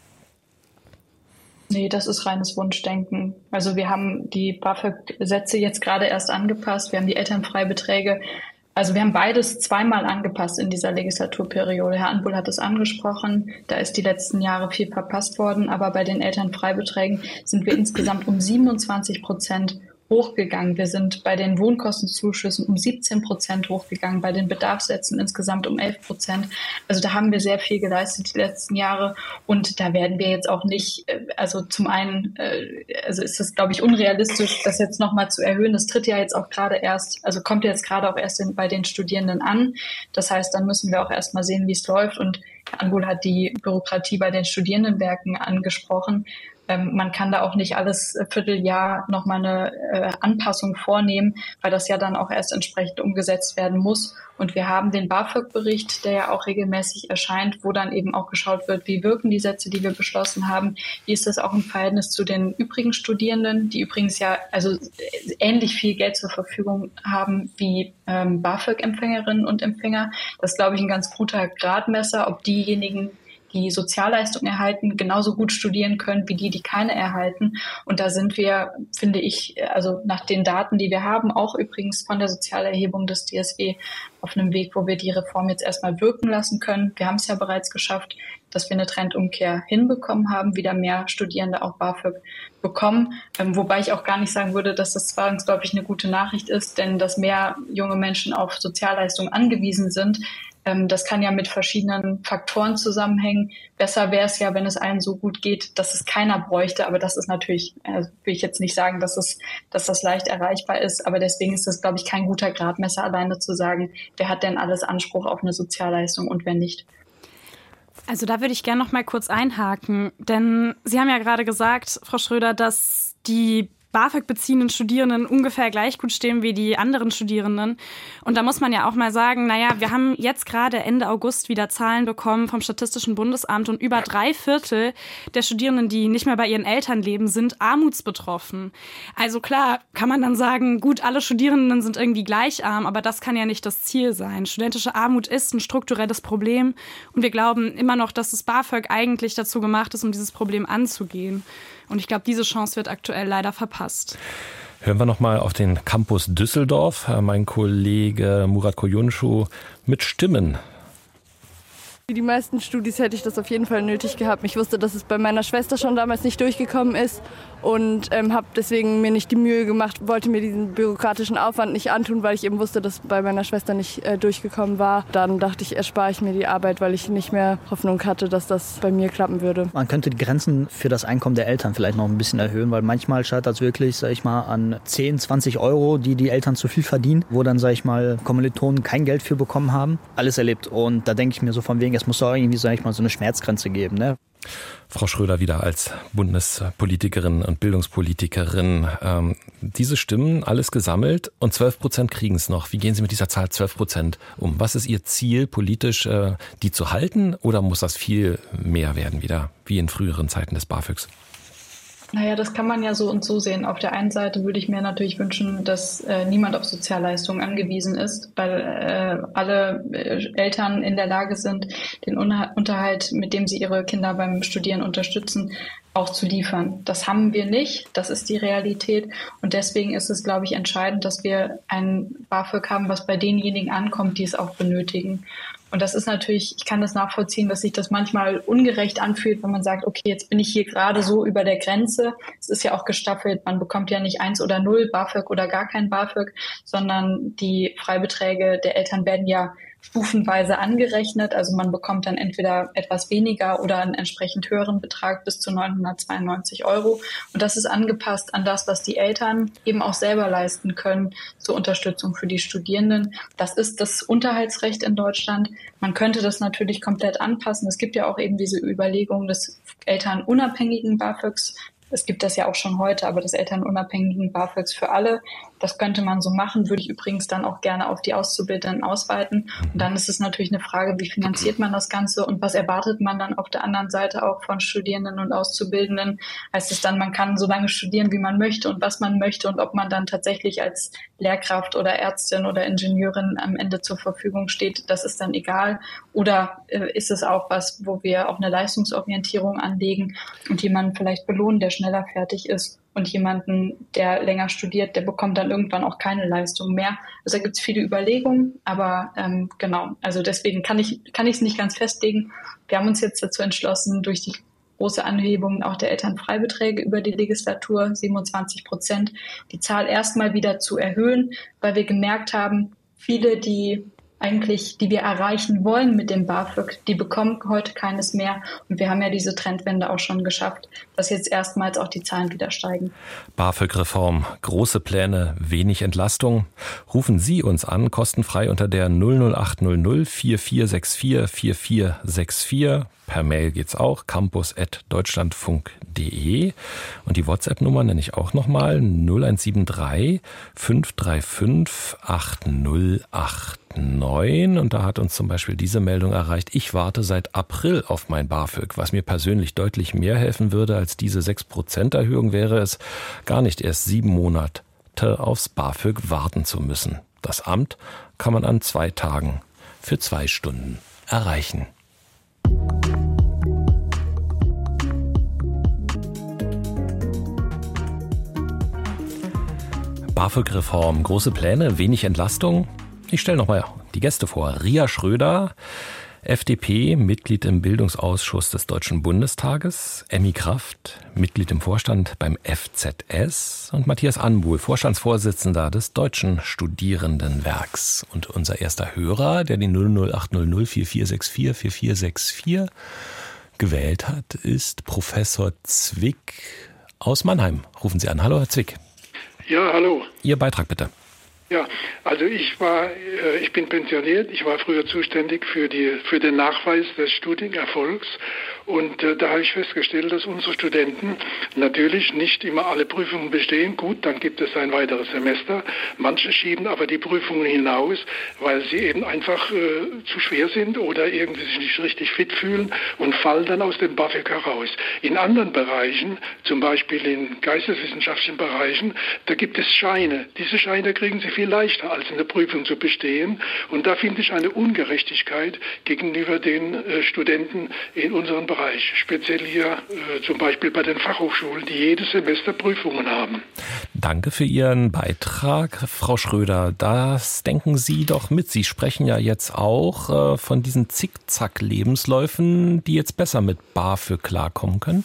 Nee, das ist reines Wunschdenken. Also wir haben die BAföG-Sätze jetzt gerade erst angepasst, wir haben die Elternfreibeträge. Also wir haben beides zweimal angepasst in dieser Legislaturperiode. Herr Anbuhl hat es angesprochen, da ist die letzten Jahre viel verpasst worden, aber bei den Elternfreibeträgen sind wir insgesamt um siebenundzwanzig Prozent hochgegangen. Wir sind bei den Wohnkostenzuschüssen um siebzehn Prozent hochgegangen, bei den Bedarfssätzen insgesamt um elf Prozent. Also da haben wir sehr viel geleistet die letzten Jahre und da werden wir jetzt auch nicht, also zum einen, also ist es, glaube ich, unrealistisch, das jetzt nochmal zu erhöhen. Das tritt ja jetzt auch gerade erst, also kommt jetzt gerade auch erst in, bei den Studierenden an. Das heißt, dann müssen wir auch erst mal sehen, wie es läuft. Und Herr Anwohl hat die Bürokratie bei den Studierendenwerken angesprochen. Ähm, man kann da auch nicht alles Vierteljahr nochmal eine äh, Anpassung vornehmen, weil das ja dann auch erst entsprechend umgesetzt werden muss. Und wir haben den BAföG-Bericht, der ja auch regelmäßig erscheint, wo dann eben auch geschaut wird, wie wirken die Sätze, die wir beschlossen haben. Wie ist das auch im Verhältnis zu den übrigen Studierenden, die übrigens ja also ähnlich viel Geld zur Verfügung haben wie ähm, BAföG-Empfängerinnen und Empfänger. Das ist, glaube ich, ein ganz guter Gradmesser, ob diejenigen, die Sozialleistung erhalten, genauso gut studieren können wie die, die keine erhalten. Und da sind wir, finde ich, also nach den Daten, die wir haben, auch übrigens von der Sozialerhebung des D S W, auf einem Weg, wo wir die Reform jetzt erstmal wirken lassen können. Wir haben es ja bereits geschafft, dass wir eine Trendumkehr hinbekommen haben, wieder mehr Studierende auch BAföG bekommen. Ähm, wobei ich auch gar nicht sagen würde, dass das zwangsläufig eine gute Nachricht ist, denn dass mehr junge Menschen auf Sozialleistungen angewiesen sind, das kann ja mit verschiedenen Faktoren zusammenhängen. Besser wäre es ja, wenn es allen so gut geht, dass es keiner bräuchte. Aber das ist natürlich, also will ich jetzt nicht sagen, dass es, dass das leicht erreichbar ist. Aber deswegen ist das, glaube ich, kein guter Gradmesser, alleine zu sagen, wer hat denn alles Anspruch auf eine Sozialleistung und wer nicht. Also da würde ich gerne noch mal kurz einhaken. Denn Sie haben ja gerade gesagt, Frau Schröder, dass die BAföG beziehenden Studierenden ungefähr gleich gut stehen wie die anderen Studierenden. Und da muss man ja auch mal sagen, naja, wir haben jetzt gerade Ende August wieder Zahlen bekommen vom Statistischen Bundesamt und über drei Viertel der Studierenden, die nicht mehr bei ihren Eltern leben, sind armutsbetroffen. Also klar, kann man dann sagen, gut, alle Studierenden sind irgendwie gleich arm, aber das kann ja nicht das Ziel sein. Studentische Armut ist ein strukturelles Problem und wir glauben immer noch, dass das BAföG eigentlich dazu gemacht ist, um dieses Problem anzugehen. Und ich glaube, diese Chance wird aktuell leider verpasst. Hören wir noch mal auf den Campus Düsseldorf. Mein Kollege Murat Koyunschu mit Stimmen. Wie die meisten Studis hätte ich das auf jeden Fall nötig gehabt. Ich wusste, dass es bei meiner Schwester schon damals nicht durchgekommen ist und ähm, habe deswegen mir nicht die Mühe gemacht, wollte mir diesen bürokratischen Aufwand nicht antun, weil ich eben wusste, dass bei meiner Schwester nicht äh, durchgekommen war. Dann dachte ich, erspare ich mir die Arbeit, weil ich nicht mehr Hoffnung hatte, dass das bei mir klappen würde. Man könnte die Grenzen für das Einkommen der Eltern vielleicht noch ein bisschen erhöhen, weil manchmal scheitert es wirklich, sag ich mal, an zehn, zwanzig Euro, die die Eltern zu viel verdienen, wo dann, sag ich mal, Kommilitonen kein Geld für bekommen haben. Alles erlebt und da denke ich mir so von wegen, es muss doch irgendwie, sag ich mal, so eine Schmerzgrenze geben, ne? Frau Schröder wieder als Bundespolitikerin und Bildungspolitikerin. Ähm, diese Stimmen, alles gesammelt und zwölf Prozent kriegen es noch. Wie gehen Sie mit dieser Zahl zwölf Prozent um? Was ist Ihr Ziel politisch, äh, die zu halten oder muss das viel mehr werden wieder, wie in früheren Zeiten des BAföGs? Naja, das kann man ja so und so sehen. Auf der einen Seite würde ich mir natürlich wünschen, dass äh, niemand auf Sozialleistungen angewiesen ist, weil äh, alle äh, Eltern in der Lage sind, den Unha- Unterhalt, mit dem sie ihre Kinder beim Studieren unterstützen, auch zu liefern. Das haben wir nicht. Das ist die Realität. Und deswegen ist es, glaube ich, entscheidend, dass wir ein BAföG haben, was bei denjenigen ankommt, die es auch benötigen. Und das ist natürlich, ich kann das nachvollziehen, dass sich das manchmal ungerecht anfühlt, wenn man sagt, okay, jetzt bin ich hier gerade so über der Grenze. Es ist ja auch gestaffelt. Man bekommt ja nicht eins oder null BAföG oder gar kein BAföG, sondern die Freibeträge der Eltern werden ja stufenweise angerechnet. Also man bekommt dann entweder etwas weniger oder einen entsprechend höheren Betrag bis zu neunhundertzweiundneunzig Euro. Und das ist angepasst an das, was die Eltern eben auch selber leisten können zur Unterstützung für die Studierenden. Das ist das Unterhaltsrecht in Deutschland. Man könnte das natürlich komplett anpassen. Es gibt ja auch eben diese Überlegung des elternunabhängigen BAföGs. Es gibt das ja auch schon heute, aber des elternunabhängigen BAföGs für alle. Das könnte man so machen, würde ich übrigens dann auch gerne auf die Auszubildenden ausweiten. Und dann ist es natürlich eine Frage, wie finanziert man das Ganze und was erwartet man dann auf der anderen Seite auch von Studierenden und Auszubildenden? Heißt es dann, man kann so lange studieren, wie man möchte und was man möchte und ob man dann tatsächlich als Lehrkraft oder Ärztin oder Ingenieurin am Ende zur Verfügung steht, das ist dann egal. Oder äh, ist es auch was, wo wir auch eine Leistungsorientierung anlegen und jemanden vielleicht belohnen, der schneller fertig ist? Und jemanden, der länger studiert, der bekommt dann irgendwann auch keine Leistung mehr. Also da gibt es viele Überlegungen, aber ähm, genau, also deswegen kann ich kann ich es nicht ganz festlegen. Wir haben uns jetzt dazu entschlossen, durch die große Anhebungen auch der Elternfreibeträge über die Legislatur, siebenundzwanzig Prozent, die Zahl erstmal wieder zu erhöhen, weil wir gemerkt haben, viele, die eigentlich, die wir erreichen wollen mit dem BAföG, die bekommen heute keines mehr. Und wir haben ja diese Trendwende auch schon geschafft, dass jetzt erstmals auch die Zahlen wieder steigen. BAföG-Reform, große Pläne, wenig Entlastung. Rufen Sie uns an, kostenfrei unter der null null acht null null vier vier sechs vier vier vier sechs vier. Per Mail geht's auch, campus at deutschlandfunk punkt de. Und die WhatsApp-Nummer nenne ich auch nochmal, null eins sieben drei fünf drei fünf acht null acht neun. Und da hat uns zum Beispiel diese Meldung erreicht: Ich warte seit April auf mein BAföG. Was mir persönlich deutlich mehr helfen würde als diese sechs Prozent Erhöhung, wäre es, gar nicht erst sieben Monate aufs BAföG warten zu müssen. Das Amt kann man an zwei Tagen für zwei Stunden erreichen. BAföG-Reform, große Pläne, wenig Entlastung. Ich stelle nochmal die Gäste vor. Ria Schröder, F D P, Mitglied im Bildungsausschuss des Deutschen Bundestages. Emmy Kraft, Mitglied im Vorstand beim F Z S. Und Matthias Anbuhl, Vorstandsvorsitzender des Deutschen Studierendenwerks. Und unser erster Hörer, der die null null acht null null vier vier sechs vier vier vier sechs vier gewählt hat, ist Professor Zwick aus Mannheim. Rufen Sie an. Hallo, Herr Zwick. Ja, hallo. Ihr Beitrag bitte. Ja, also ich war, ich bin pensioniert. Ich war früher zuständig für die, für den Nachweis des Studienerfolgs. Und äh, da habe ich festgestellt, dass unsere Studenten natürlich nicht immer alle Prüfungen bestehen. Gut, dann gibt es ein weiteres Semester. Manche schieben aber die Prüfungen hinaus, weil sie eben einfach äh, zu schwer sind oder irgendwie sich nicht richtig fit fühlen und fallen dann aus dem BAföG heraus. In anderen Bereichen, zum Beispiel in geisteswissenschaftlichen Bereichen, da gibt es Scheine. Diese Scheine kriegen sie viel leichter, als eine Prüfung zu bestehen. Und da finde ich eine Ungerechtigkeit gegenüber den äh, Studenten in unseren Bereich, speziell hier äh, zum Beispiel bei den Fachhochschulen, die jedes Semester Prüfungen haben. Danke für Ihren Beitrag, Frau Schröder. Das denken Sie doch mit. Sie sprechen ja jetzt auch äh, von diesen Zickzack-Lebensläufen, die jetzt besser mit BAföG klarkommen können.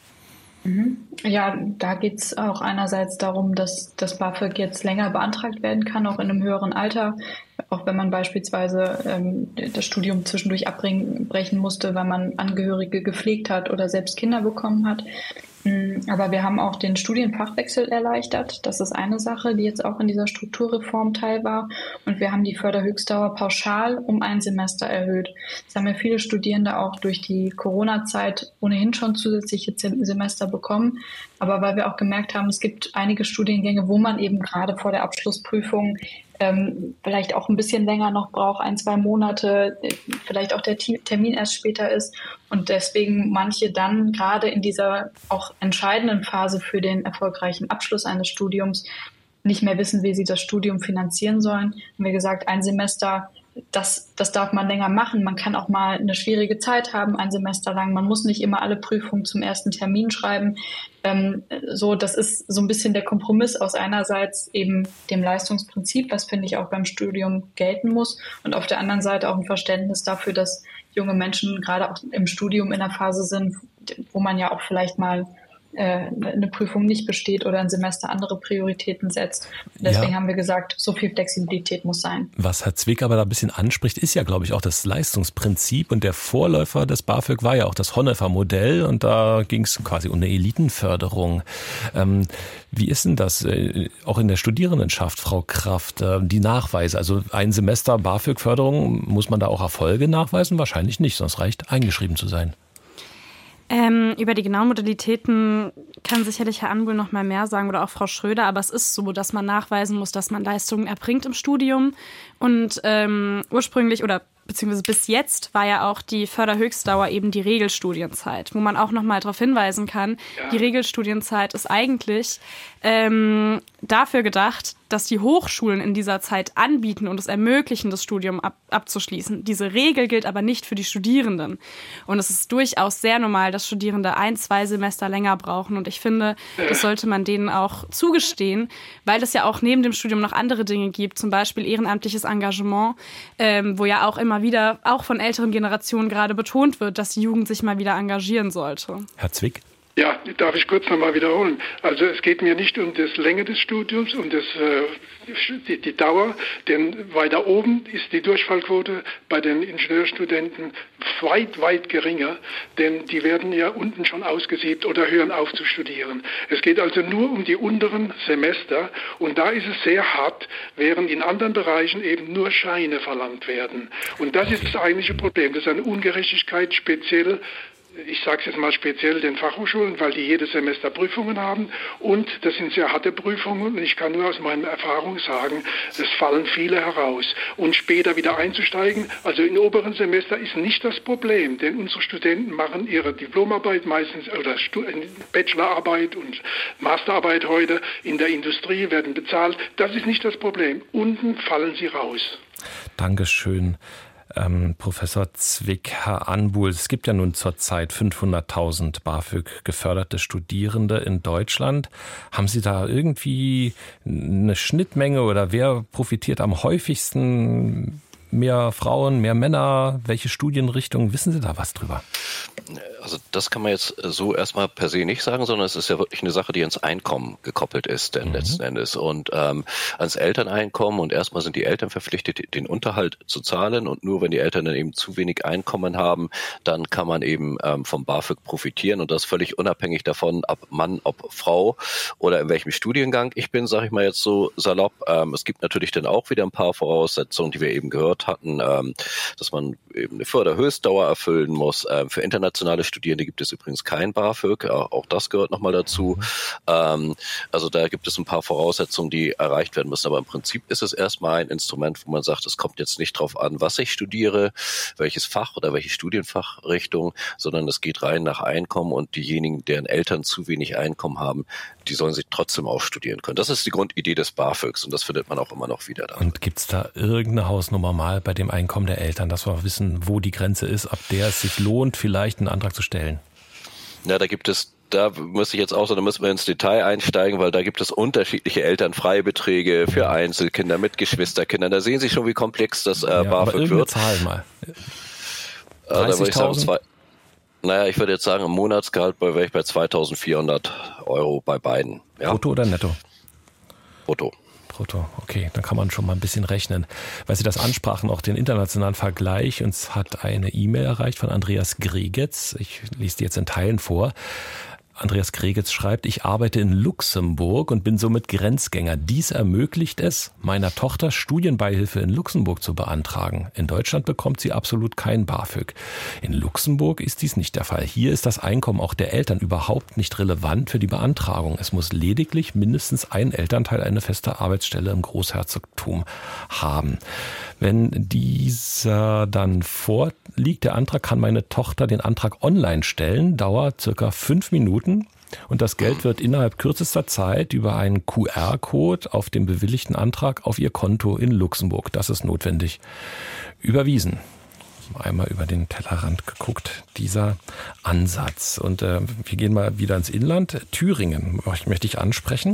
Ja, da geht es auch einerseits darum, dass das BAföG jetzt länger beantragt werden kann, auch in einem höheren Alter. Auch wenn man beispielsweise ähm, das Studium zwischendurch abbrechen musste, weil man Angehörige gepflegt hat oder selbst Kinder bekommen hat. Aber wir haben auch den Studienfachwechsel erleichtert. Das ist eine Sache, die jetzt auch in dieser Strukturreform Teil war. Und wir haben die Förderhöchstdauer pauschal um ein Semester erhöht. Das haben ja viele Studierende auch durch die Corona-Zeit ohnehin schon zusätzliche Semester bekommen. Aber weil wir auch gemerkt haben, es gibt einige Studiengänge, wo man eben gerade vor der Abschlussprüfung ähm, vielleicht auch ein bisschen länger noch braucht, ein, zwei Monate, vielleicht auch der Termin erst später ist. Und deswegen manche dann gerade in dieser auch entscheidenden Phase für den erfolgreichen Abschluss eines Studiums nicht mehr wissen, wie sie das Studium finanzieren sollen. Haben wir gesagt, ein Semester, das, das darf man länger machen. Man kann auch mal eine schwierige Zeit haben, ein Semester lang. Man muss nicht immer alle Prüfungen zum ersten Termin schreiben. Ähm, so, das ist so ein bisschen der Kompromiss aus einerseits eben dem Leistungsprinzip, was finde ich auch beim Studium gelten muss, und auf der anderen Seite auch ein Verständnis dafür, dass junge Menschen gerade auch im Studium in einer Phase sind, wo man ja auch vielleicht mal eine Prüfung nicht besteht oder ein Semester andere Prioritäten setzt. Deswegen ja. haben wir gesagt, so viel Flexibilität muss sein. Was Herr Zwick aber da ein bisschen anspricht, ist ja, glaube ich, auch das Leistungsprinzip. Und der Vorläufer des BAföG war ja auch das Honecker-Modell. Und da ging es quasi um eine Elitenförderung. Ähm, wie ist denn das äh, auch in der Studierendenschaft, Frau Kraft, äh, die Nachweise? Also ein Semester BAföG-Förderung, muss man da auch Erfolge nachweisen? Wahrscheinlich nicht, sonst reicht eingeschrieben zu sein. Ähm, über die genauen Modalitäten kann sicherlich Herr Anbuhl noch mal mehr sagen oder auch Frau Schröder, aber es ist so, dass man nachweisen muss, dass man Leistungen erbringt im Studium. Und ähm, ursprünglich oder beziehungsweise bis jetzt war ja auch die Förderhöchstdauer eben die Regelstudienzeit, wo man auch noch mal darauf hinweisen kann, ja. Die Regelstudienzeit ist eigentlich ähm, dafür gedacht, dass die Hochschulen in dieser Zeit anbieten und es ermöglichen, das Studium ab, abzuschließen. Diese Regel gilt aber nicht für die Studierenden. Und es ist durchaus sehr normal, dass Studierende ein, zwei Semester länger brauchen. Und ich finde, das sollte man denen auch zugestehen, weil es ja auch neben dem Studium noch andere Dinge gibt, zum Beispiel ehrenamtliches Engagement, ähm, wo ja auch immer wieder, auch von älteren Generationen gerade betont wird, dass die Jugend sich mal wieder engagieren sollte. Herr Zwick? Ja, darf ich kurz nochmal wiederholen. Also es geht mir nicht um das Länge des Studiums, um das, äh, die, die Dauer, denn weiter oben ist die Durchfallquote bei den Ingenieurstudenten weit, weit geringer, denn die werden ja unten schon ausgesiebt oder hören auf zu studieren. Es geht also nur um die unteren Semester und da ist es sehr hart, während in anderen Bereichen eben nur Scheine verlangt werden. Und das ist das eigentliche Problem. Das ist eine Ungerechtigkeit, speziell ich sage es jetzt mal speziell den Fachhochschulen, weil die jedes Semester Prüfungen haben und das sind sehr harte Prüfungen und ich kann nur aus meiner Erfahrung sagen, es fallen viele heraus. Und später wieder einzusteigen, also im oberen Semester ist nicht das Problem, denn unsere Studenten machen ihre Diplomarbeit meistens oder Bachelorarbeit und Masterarbeit heute in der Industrie, werden bezahlt. Das ist nicht das Problem. Unten fallen sie raus. Dankeschön. Ähm, Professor Zwick, Herr Anbuhl, es gibt ja nun zurzeit fünfhunderttausend BAföG geförderte Studierende in Deutschland. Haben Sie da irgendwie eine Schnittmenge oder wer profitiert am häufigsten? Mehr Frauen, mehr Männer? Welche Studienrichtungen? Wissen Sie da was drüber? Also das kann man jetzt so erstmal per se nicht sagen, sondern es ist ja wirklich eine Sache, die ans Einkommen gekoppelt ist, denn mhm. letzten Endes. Und ähm, ans Elterneinkommen und erstmal sind die Eltern verpflichtet, den Unterhalt zu zahlen und nur wenn die Eltern dann eben zu wenig Einkommen haben, dann kann man eben ähm, vom BAföG profitieren und das völlig unabhängig davon, ob Mann, ob Frau oder in welchem Studiengang ich bin, sage ich mal jetzt so salopp. Ähm, es gibt natürlich dann auch wieder ein paar Voraussetzungen, die wir eben gehört hatten, ähm, dass man eben eine Förderhöchstdauer erfüllen muss. Ähm, für internationale Studierende gibt es übrigens kein BAföG, auch das gehört nochmal dazu. Ähm, also da gibt es ein paar Voraussetzungen, die erreicht werden müssen, aber im Prinzip ist es erstmal ein Instrument, wo man sagt, es kommt jetzt nicht drauf an, was ich studiere, welches Fach oder welche Studienfachrichtung, sondern es geht rein nach Einkommen und diejenigen, deren Eltern zu wenig Einkommen haben, die sollen sich trotzdem auch studieren können. Das ist die Grundidee des BAföGs und das findet man auch immer noch wieder da. Und gibt es da irgendeine Hausnummer mal bei dem Einkommen der Eltern, dass wir wissen, wo die Grenze ist, ab der es sich lohnt, vielleicht einen Antrag zu stellen? Ja, da gibt es Da müsste ich jetzt auch so, da müssen wir ins Detail einsteigen, weil da gibt es unterschiedliche Elternfreibeträge für Einzelkinder mit Geschwisterkindern. Da sehen Sie schon, wie komplex das äh, ja, BAföG wird. Zahl mal. dreißigtausend? Äh, naja, ich würde jetzt sagen, im Monatsgehalt wäre ich bei zweitausendvierhundert Euro bei beiden. Ja. Brutto oder netto? Brutto. Brutto, okay, dann kann man schon mal ein bisschen rechnen. Weil Sie das ansprachen, auch den internationalen Vergleich. Uns hat eine E-Mail erreicht von Andreas Gregetz. Ich lese die jetzt in Teilen vor. Andreas Gregetz schreibt, ich arbeite in Luxemburg und bin somit Grenzgänger. Dies ermöglicht es, meiner Tochter Studienbeihilfe in Luxemburg zu beantragen. In Deutschland bekommt sie absolut kein BAföG. In Luxemburg ist dies nicht der Fall. Hier ist das Einkommen auch der Eltern überhaupt nicht relevant für die Beantragung. Es muss lediglich mindestens ein Elternteil eine feste Arbeitsstelle im Großherzogtum haben. Wenn dieser dann vorliegt, der Antrag, kann meine Tochter den Antrag online stellen, dauert circa fünf Minuten. Und das Geld wird innerhalb kürzester Zeit über einen Q R-Code auf dem bewilligten Antrag auf ihr Konto in Luxemburg, das ist notwendig, überwiesen. Einmal über den Tellerrand geguckt, dieser Ansatz. Und äh, wir gehen mal wieder ins Inland. Thüringen möchte ich ansprechen.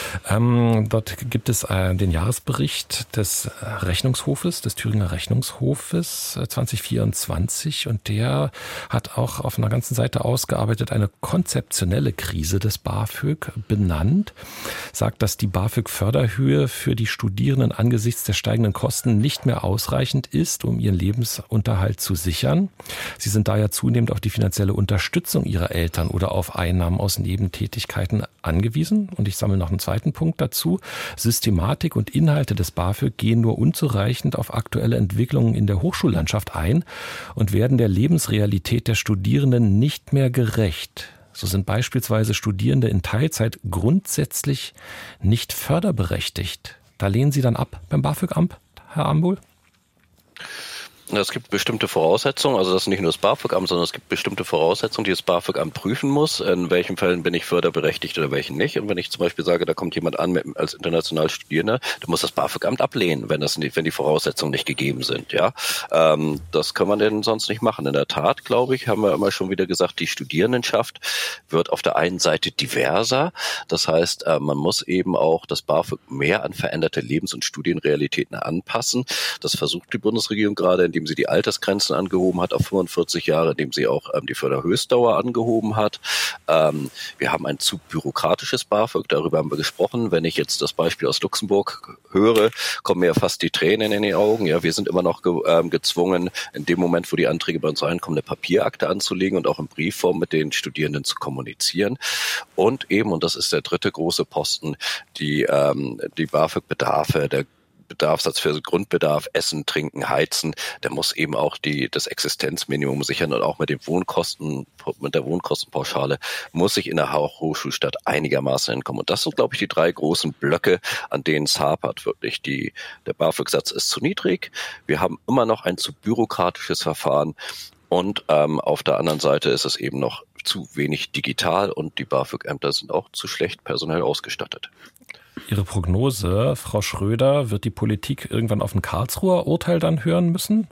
Ähm, dort gibt es äh, den Jahresbericht des Rechnungshofes, des Thüringer Rechnungshofes äh, zwanzig vierundzwanzig. Und der hat auch auf einer ganzen Seite ausgearbeitet eine konzeptionelle Krise des BAföG benannt. Sagt, dass die BAföG-Förderhöhe für die Studierenden angesichts der steigenden Kosten nicht mehr ausreichend ist, um ihren Lebensunterhalt zu sichern. Sie sind daher zunehmend auf die finanzielle Unterstützung ihrer Eltern oder auf Einnahmen aus Nebentätigkeiten angewiesen. Und ich sammle noch einen zweiten Punkt dazu. Systematik und Inhalte des BAföG gehen nur unzureichend auf aktuelle Entwicklungen in der Hochschullandschaft ein und werden der Lebensrealität der Studierenden nicht mehr gerecht. So sind beispielsweise Studierende in Teilzeit grundsätzlich nicht förderberechtigt. Da lehnen Sie dann ab beim BAföG-Amt, Herr Anbuhl? Es gibt bestimmte Voraussetzungen, also das ist nicht nur das BAföG-Amt, sondern es gibt bestimmte Voraussetzungen, die das BAföG-Amt prüfen muss, in welchen Fällen bin ich förderberechtigt oder welchen nicht. Und wenn ich zum Beispiel sage, da kommt jemand an mit, als international Studierender, dann muss das BAföG-Amt ablehnen, wenn das nicht, wenn die Voraussetzungen nicht gegeben sind. Ja, ähm, das kann man denn sonst nicht machen. In der Tat, glaube ich, haben wir immer schon wieder gesagt, die Studierendenschaft wird auf der einen Seite diverser. Das heißt, äh, man muss eben auch das BAföG mehr an veränderte Lebens- und Studienrealitäten anpassen. Das versucht die Bundesregierung gerade, indem sie die Altersgrenzen angehoben hat auf fünfundvierzig Jahre, indem sie auch ähm, die Förderhöchstdauer angehoben hat. Ähm, wir haben ein zu bürokratisches BAföG, darüber haben wir gesprochen. Wenn ich jetzt das Beispiel aus Luxemburg höre, kommen mir ja fast die Tränen in die Augen. Ja, wir sind immer noch ge- ähm, gezwungen, in dem Moment, wo die Anträge bei uns reinkommen, eine Papierakte anzulegen und auch in Briefform mit den Studierenden zu kommunizieren. Und eben, und das ist der dritte große Posten, die, ähm, die BAföG-Bedarfe, der Bedarfssatz für Grundbedarf, Essen, Trinken, Heizen, der muss eben auch die, das Existenzminimum sichern und auch mit den Wohnkosten, mit der Wohnkostenpauschale muss sich in der Hochschulstadt einigermaßen hinkommen. Und das sind, glaube ich, die drei großen Blöcke, an denen es hapert wirklich. Die, der BAföG-Satz ist zu niedrig. Wir haben immer noch ein zu bürokratisches Verfahren. Und ähm, auf der anderen Seite ist es eben noch zu wenig digital und die BAföG-Ämter sind auch zu schlecht personell ausgestattet. Ihre Prognose, Frau Schröder, wird die Politik irgendwann auf ein Karlsruher Urteil dann hören müssen?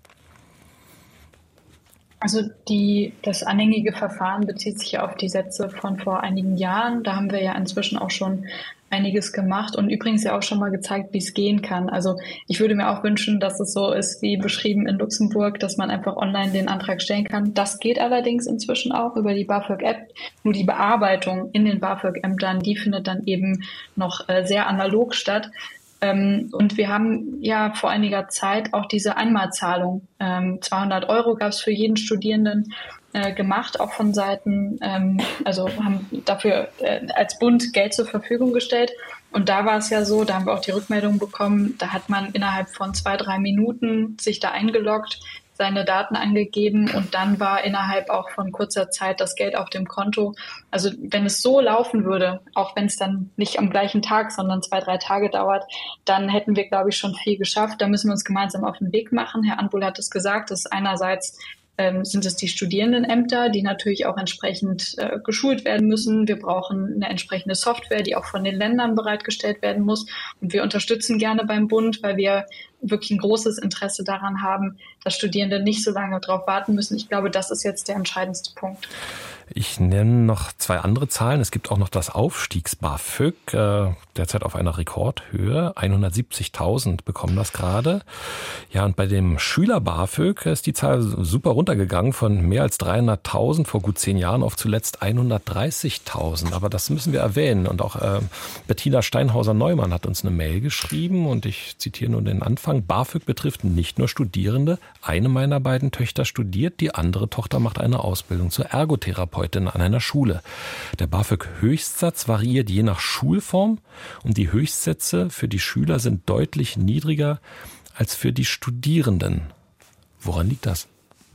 Also die, das anhängige Verfahren bezieht sich ja auf die Sätze von vor einigen Jahren. Da haben wir ja inzwischen auch schon einiges gemacht und übrigens ja auch schon mal gezeigt, wie es gehen kann. Also ich würde mir auch wünschen, dass es so ist wie beschrieben in Luxemburg, dass man einfach online den Antrag stellen kann. Das geht allerdings inzwischen auch über die BAföG-App. Nur die Bearbeitung in den BAföG-Ämtern, die findet dann eben noch äh, sehr analog statt. Ähm, und wir haben ja vor einiger Zeit auch diese Einmalzahlung, ähm, zweihundert Euro gab es für jeden Studierenden, äh, gemacht, auch von Seiten, ähm, also haben dafür äh, als Bund Geld zur Verfügung gestellt. Und da war es ja so, da haben wir auch die Rückmeldung bekommen, da hat man innerhalb von zwei, drei Minuten sich da eingeloggt, seine Daten angegeben und dann war innerhalb auch von kurzer Zeit das Geld auf dem Konto. Also wenn es so laufen würde, auch wenn es dann nicht am gleichen Tag, sondern zwei, drei Tage dauert, dann hätten wir, glaube ich, schon viel geschafft. Da müssen wir uns gemeinsam auf den Weg machen. Herr Anbul hat es gesagt, dass einerseits ähm, sind es die Studierendenämter, die natürlich auch entsprechend äh, geschult werden müssen. Wir brauchen eine entsprechende Software, die auch von den Ländern bereitgestellt werden muss. Und wir unterstützen gerne beim Bund, weil wir wirklich ein großes Interesse daran haben, dass Studierende nicht so lange darauf warten müssen. Ich glaube, das ist jetzt der entscheidendste Punkt. Ich nenne noch zwei andere Zahlen. Es gibt auch noch das Aufstiegs-BAföG, äh, derzeit auf einer Rekordhöhe. hundertsiebzigtausend bekommen das gerade. Ja, und bei dem Schüler-BAföG ist die Zahl super runtergegangen von mehr als dreihunderttausend vor gut zehn Jahren auf zuletzt hundertdreißigtausend. Aber das müssen wir erwähnen. Und auch äh, Bettina Steinhauser-Neumann hat uns eine Mail geschrieben und ich zitiere nur den Anfang. BAföG betrifft nicht nur Studierende. Eine meiner beiden Töchter studiert, die andere Tochter macht eine Ausbildung zur Ergotherapeutin an einer Schule. Der BAföG-Höchstsatz variiert je nach Schulform und die Höchstsätze für die Schüler sind deutlich niedriger als für die Studierenden. Woran liegt das?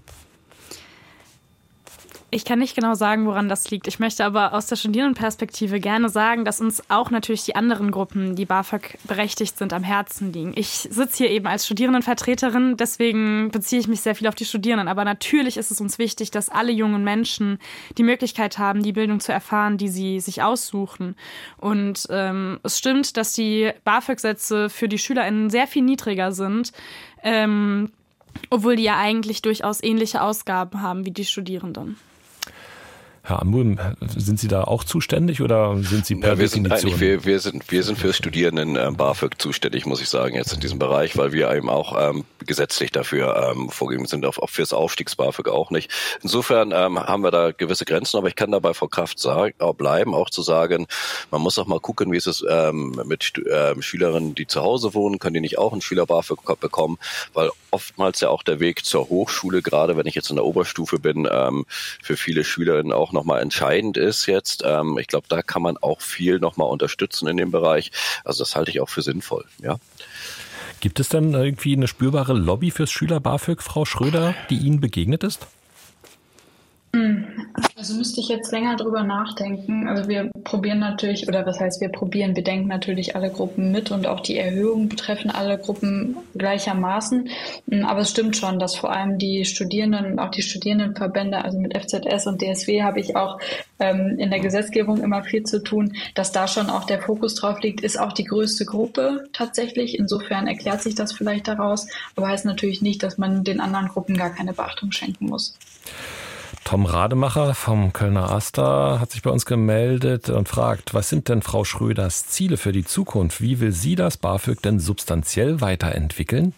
Ich kann nicht genau sagen, woran das liegt. Ich möchte aber aus der Studierendenperspektive gerne sagen, dass uns auch natürlich die anderen Gruppen, die BAföG berechtigt sind, am Herzen liegen. Ich sitze hier eben als Studierendenvertreterin, deswegen beziehe ich mich sehr viel auf die Studierenden. Aber natürlich ist es uns wichtig, dass alle jungen Menschen die Möglichkeit haben, die Bildung zu erfahren, die sie sich aussuchen. Und ähm, es stimmt, dass die BAföG-Sätze für die SchülerInnen sehr viel niedriger sind, ähm, obwohl die ja eigentlich durchaus ähnliche Ausgaben haben wie die Studierenden. Herr Anbul, sind Sie da auch zuständig oder sind Sie per ja, wir sind Definition? Wir, wir, sind, wir sind für Studierenden ähm, BAföG zuständig, muss ich sagen, jetzt in diesem Bereich, weil wir eben auch ähm, gesetzlich dafür ähm, vorgegeben sind, auch fürs Aufstiegs-BAföG auch nicht. Insofern ähm, haben wir da gewisse Grenzen, aber ich kann dabei Frau Kraft sagen, auch bleiben, auch zu sagen, man muss auch mal gucken, wie ist es ähm, mit ähm, Schülerinnen, die zu Hause wohnen, können die nicht auch einen Schüler-BAföG bekommen, weil oftmals ja auch der Weg zur Hochschule, gerade wenn ich jetzt in der Oberstufe bin, ähm, für viele Schülerinnen auch nochmal entscheidend ist jetzt. Ähm, ich glaube, da kann man auch viel nochmal unterstützen in dem Bereich. Also das halte ich auch für sinnvoll, ja. Gibt es denn irgendwie eine spürbare Lobby fürs Schüler-BAföG, Frau Schröder, die Ihnen begegnet ist? Also Also müsste ich jetzt länger drüber nachdenken. Also wir probieren natürlich, oder was heißt wir probieren, wir denken natürlich alle Gruppen mit und auch die Erhöhungen betreffen alle Gruppen gleichermaßen. Aber es stimmt schon, dass vor allem die Studierenden und auch die Studierendenverbände, also mit F Z S und D S W habe ich auch ähm, in der Gesetzgebung immer viel zu tun, dass da schon auch der Fokus drauf liegt, ist auch die größte Gruppe tatsächlich. Insofern erklärt sich das vielleicht daraus, aber heißt natürlich nicht, dass man den anderen Gruppen gar keine Beachtung schenken muss. Tom Rademacher vom Kölner AStA hat sich bei uns gemeldet und fragt, was sind denn Frau Schröders Ziele für die Zukunft? Wie will sie das BAföG denn substanziell weiterentwickeln?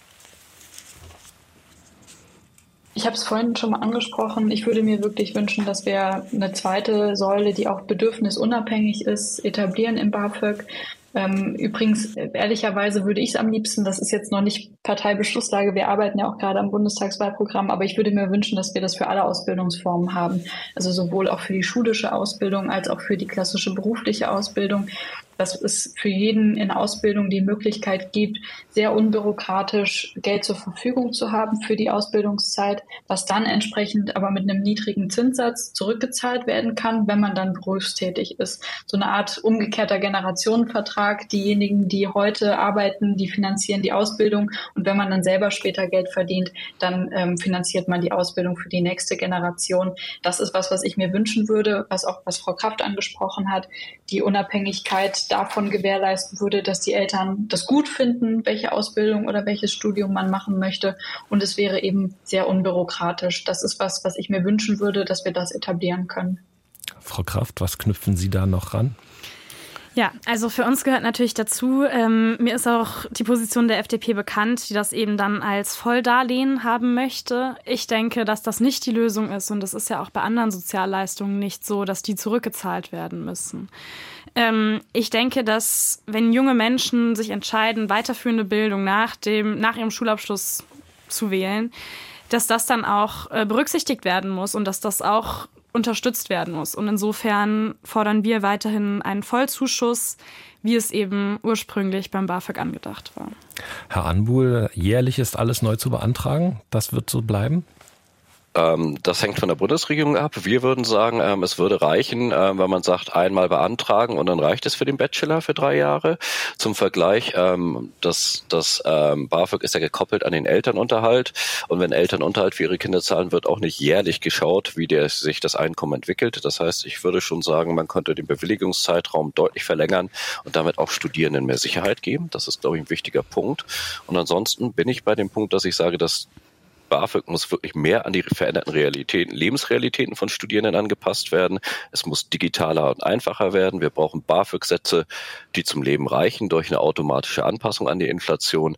Ich habe es vorhin schon mal angesprochen. Ich würde mir wirklich wünschen, dass wir eine zweite Säule, die auch bedürfnisunabhängig ist, etablieren im BAföG. Ähm, übrigens, ehrlicherweise würde ich es am liebsten, das ist jetzt noch nicht Parteibeschlusslage, wir arbeiten ja auch gerade am Bundestagswahlprogramm, aber ich würde mir wünschen, dass wir das für alle Ausbildungsformen haben. Also sowohl auch für die schulische Ausbildung als auch für die klassische berufliche Ausbildung. Dass es für jeden in Ausbildung die Möglichkeit gibt, sehr unbürokratisch Geld zur Verfügung zu haben für die Ausbildungszeit, was dann entsprechend aber mit einem niedrigen Zinssatz zurückgezahlt werden kann, wenn man dann berufstätig ist. So eine Art umgekehrter Generationenvertrag. Diejenigen, die heute arbeiten, die finanzieren die Ausbildung und wenn man dann selber später Geld verdient, dann ähm, finanziert man die Ausbildung für die nächste Generation. Das ist was, was ich mir wünschen würde, was auch was Frau Kraft angesprochen hat, die Unabhängigkeit davon gewährleisten würde, dass die Eltern das gut finden, welche Ausbildung oder welches Studium man machen möchte. Und es wäre eben sehr unbürokratisch. Das ist was, was ich mir wünschen würde, dass wir das etablieren können. Frau Kraft, was knüpfen Sie da noch ran? Ja, also für uns gehört natürlich dazu, ähm, mir ist auch die Position der F D P bekannt, die das eben dann als Volldarlehen haben möchte. Ich denke, dass das nicht die Lösung ist und es ist ja auch bei anderen Sozialleistungen nicht so, dass die zurückgezahlt werden müssen. Ähm, ich denke, dass wenn junge Menschen sich entscheiden, weiterführende Bildung nach dem, nach ihrem Schulabschluss zu wählen, dass das dann auch äh, berücksichtigt werden muss und dass das auch unterstützt werden muss. Und insofern fordern wir weiterhin einen Vollzuschuss, wie es eben ursprünglich beim BAföG angedacht war. Herr Anbuhl, jährlich ist alles neu zu beantragen. Das wird so bleiben? Ähm, das hängt von der Bundesregierung ab. Wir würden sagen, ähm, es würde reichen, ähm, wenn man sagt, einmal beantragen und dann reicht es für den Bachelor für drei Jahre. Zum Vergleich, ähm, das, das ähm, BAföG ist ja gekoppelt an den Elternunterhalt und wenn Elternunterhalt für ihre Kinder zahlen, wird auch nicht jährlich geschaut, wie der, sich das Einkommen entwickelt. Das heißt, ich würde schon sagen, man könnte den Bewilligungszeitraum deutlich verlängern und damit auch Studierenden mehr Sicherheit geben. Das ist, glaube ich, ein wichtiger Punkt. Und ansonsten bin ich bei dem Punkt, dass ich sage, dass BAföG muss wirklich mehr an die veränderten Realitäten, Lebensrealitäten von Studierenden angepasst werden. Es muss digitaler und einfacher werden. Wir brauchen BAföG-Sätze, die zum Leben reichen durch eine automatische Anpassung an die Inflation.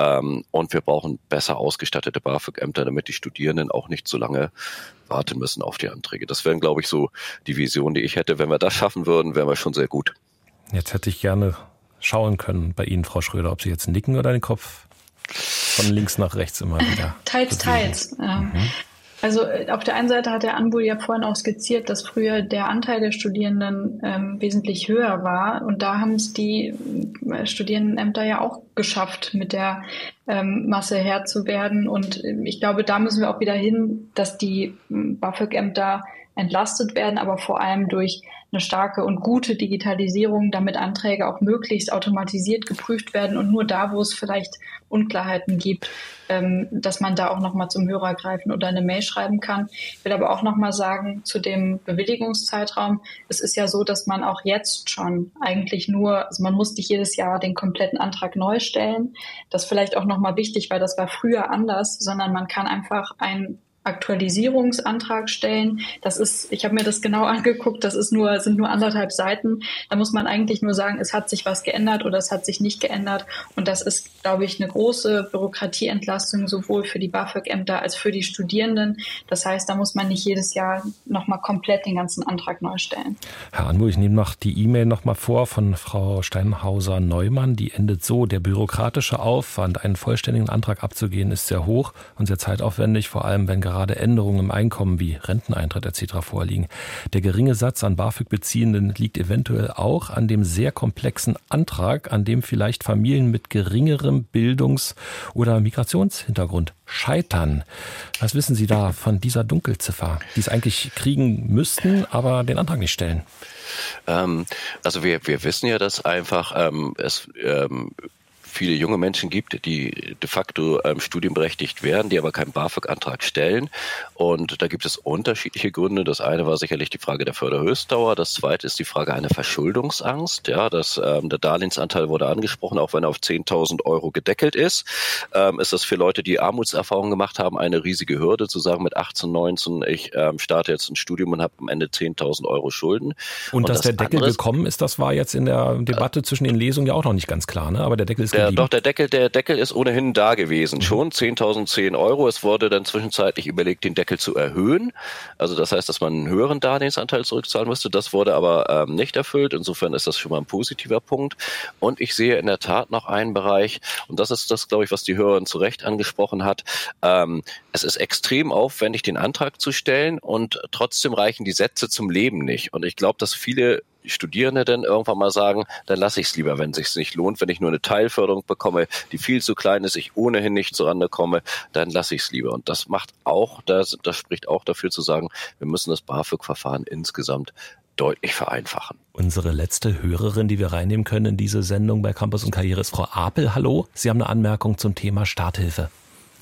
Und wir brauchen besser ausgestattete BAföG-Ämter, damit die Studierenden auch nicht so lange warten müssen auf die Anträge. Das wären, glaube ich, so die Visionen, die ich hätte. Wenn wir das schaffen würden, wären wir schon sehr gut. Jetzt hätte ich gerne schauen können bei Ihnen, Frau Schröder, ob Sie jetzt nicken oder den Kopf von links nach rechts immer wieder. Teils, teils. Mhm. Also auf der einen Seite hat der Anbuhl ja vorhin auch skizziert, dass früher der Anteil der Studierenden ähm, wesentlich höher war. Und da haben es die äh, Studierendenämter ja auch geschafft, mit der ähm, Masse Herr zu werden. Und ich glaube, da müssen wir auch wieder hin, dass die BAföG-Ämter entlastet werden, aber vor allem durch eine starke und gute Digitalisierung, damit Anträge auch möglichst automatisiert geprüft werden und nur da, wo es vielleicht Unklarheiten gibt, ähm, dass man da auch nochmal zum Hörer greifen oder eine Mail schreiben kann. Ich will aber auch nochmal sagen, zu dem Bewilligungszeitraum, es ist ja so, dass man auch jetzt schon eigentlich nur, also man muss nicht jedes Jahr den kompletten Antrag neu stellen. Das ist vielleicht auch nochmal wichtig, weil das war früher anders, sondern man kann einfach ein Aktualisierungsantrag stellen. Das ist, ich habe mir das genau angeguckt, das ist nur, sind nur anderthalb Seiten. Da muss man eigentlich nur sagen, es hat sich was geändert oder es hat sich nicht geändert. Und das ist, glaube ich, eine große Bürokratieentlastung sowohl für die BAföG-Ämter als für die Studierenden. Das heißt, da muss man nicht jedes Jahr nochmal komplett den ganzen Antrag neu stellen. Herr Anbuhl, ich nehme noch die E-Mail nochmal vor von Frau Steinhauser-Neumann. Die endet so: Der bürokratische Aufwand, einen vollständigen Antrag abzugehen, ist sehr hoch und sehr zeitaufwendig, vor allem wenn gerade gerade Änderungen im Einkommen wie Renteneintritt et cetera vorliegen. Der geringe Satz an BAföG-Beziehenden liegt eventuell auch an dem sehr komplexen Antrag, an dem vielleicht Familien mit geringerem Bildungs- oder Migrationshintergrund scheitern. Was wissen Sie da von dieser Dunkelziffer, die es eigentlich kriegen müssten, aber den Antrag nicht stellen? Ähm, also wir, wir wissen ja, dass einfach ähm, es ähm, viele junge Menschen gibt, die de facto ähm, studienberechtigt werden, die aber keinen BAföG-Antrag stellen. Und da gibt es unterschiedliche Gründe. Das eine war sicherlich die Frage der Förderhöchstdauer. Das zweite ist die Frage einer Verschuldungsangst. Ja, dass ähm, der Darlehensanteil wurde angesprochen, auch wenn er auf zehntausend Euro gedeckelt ist, ähm, ist das für Leute, die Armutserfahrungen gemacht haben, eine riesige Hürde, zu sagen mit achtzehn, neunzehn, ich ähm, starte jetzt ein Studium und habe am Ende zehntausend Euro Schulden. Und, und dass das der Deckel andere, gekommen ist, das war jetzt in der Debatte äh, zwischen den Lesungen ja auch noch nicht ganz klar, ne? Aber der Deckel ist Der, doch, der Deckel, der Deckel ist ohnehin da gewesen, mhm. schon zehntausendzehn Euro. Es wurde dann zwischenzeitlich überlegt, den Deckel zu erhöhen. Also das heißt, dass man einen höheren Darlehensanteil zurückzahlen müsste. Das wurde aber ähm, nicht erfüllt. Insofern ist das schon mal ein positiver Punkt. Und ich sehe in der Tat noch einen Bereich, und das ist das, glaube ich, was die Hörerin zu Recht angesprochen hat. Ähm, es ist extrem aufwendig, den Antrag zu stellen, und trotzdem reichen die Sätze zum Leben nicht. Und ich glaube, dass viele Studierende dann irgendwann mal sagen, dann lasse ich es lieber, wenn es sich nicht lohnt. Wenn ich nur eine Teilförderung bekomme, die viel zu klein ist, ich ohnehin nicht zurande komme, dann lasse ich es lieber. Und das macht auch, das, das spricht auch dafür zu sagen, wir müssen das BAföG-Verfahren insgesamt deutlich vereinfachen. Unsere letzte Hörerin, die wir reinnehmen können in diese Sendung bei Campus und Karriere, ist Frau Apel. Hallo, Sie haben eine Anmerkung zum Thema Starthilfe.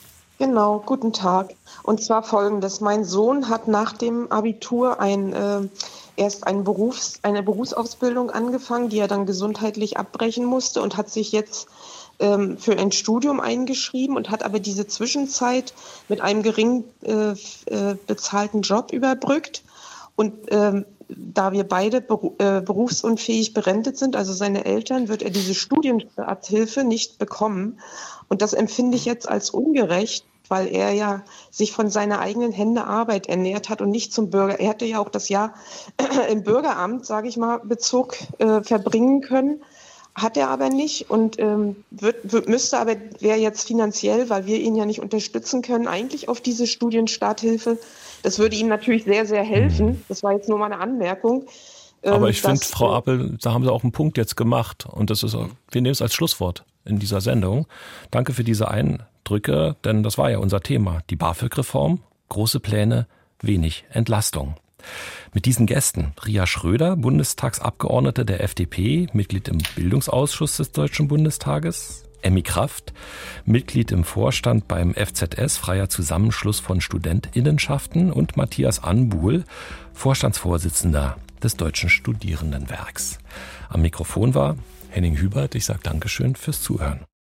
Genau, guten Tag. Und zwar Folgendes. Mein Sohn hat nach dem Abitur ein, äh, erst ein Berufs-, eine Berufsausbildung angefangen, die er dann gesundheitlich abbrechen musste, und hat sich jetzt ähm, für ein Studium eingeschrieben und hat aber diese Zwischenzeit mit einem gering äh, äh, bezahlten Job überbrückt. Und ähm, da wir beide beru- äh, berufsunfähig berentet sind, also seine Eltern, wird er diese Studienstarthilfe nicht bekommen. Und das empfinde ich jetzt als ungerecht, weil er ja sich von seiner eigenen Hände Arbeit ernährt hat und nicht zum Bürger. Er hätte ja auch das Jahr im Bürgeramt, sage ich mal, Bezug äh, verbringen können. Hat er aber nicht und ähm, wird, wird, müsste aber, wäre jetzt finanziell, weil wir ihn ja nicht unterstützen können, eigentlich auf diese Studienstarthilfe. Das würde ihm natürlich sehr, sehr helfen. Das war jetzt nur mal eine Anmerkung. Ähm, Aber ich finde, dass, Frau Appel, da haben Sie auch einen Punkt jetzt gemacht. Und das ist, wir nehmen es als Schlusswort in dieser Sendung. Danke für diese Eindrücke, denn das war ja unser Thema. Die BAföG-Reform, große Pläne, wenig Entlastung. Mit diesen Gästen: Ria Schröder, Bundestagsabgeordnete der F D P, Mitglied im Bildungsausschuss des Deutschen Bundestages; Emmy Kraft, Mitglied im Vorstand beim F Z S, Freier Zusammenschluss von Studentinnenschaften; und Matthias Anbuhl, Vorstandsvorsitzender des Deutschen Studierendenwerks. Am Mikrofon war Henning Hubert. Ich sage Dankeschön fürs Zuhören.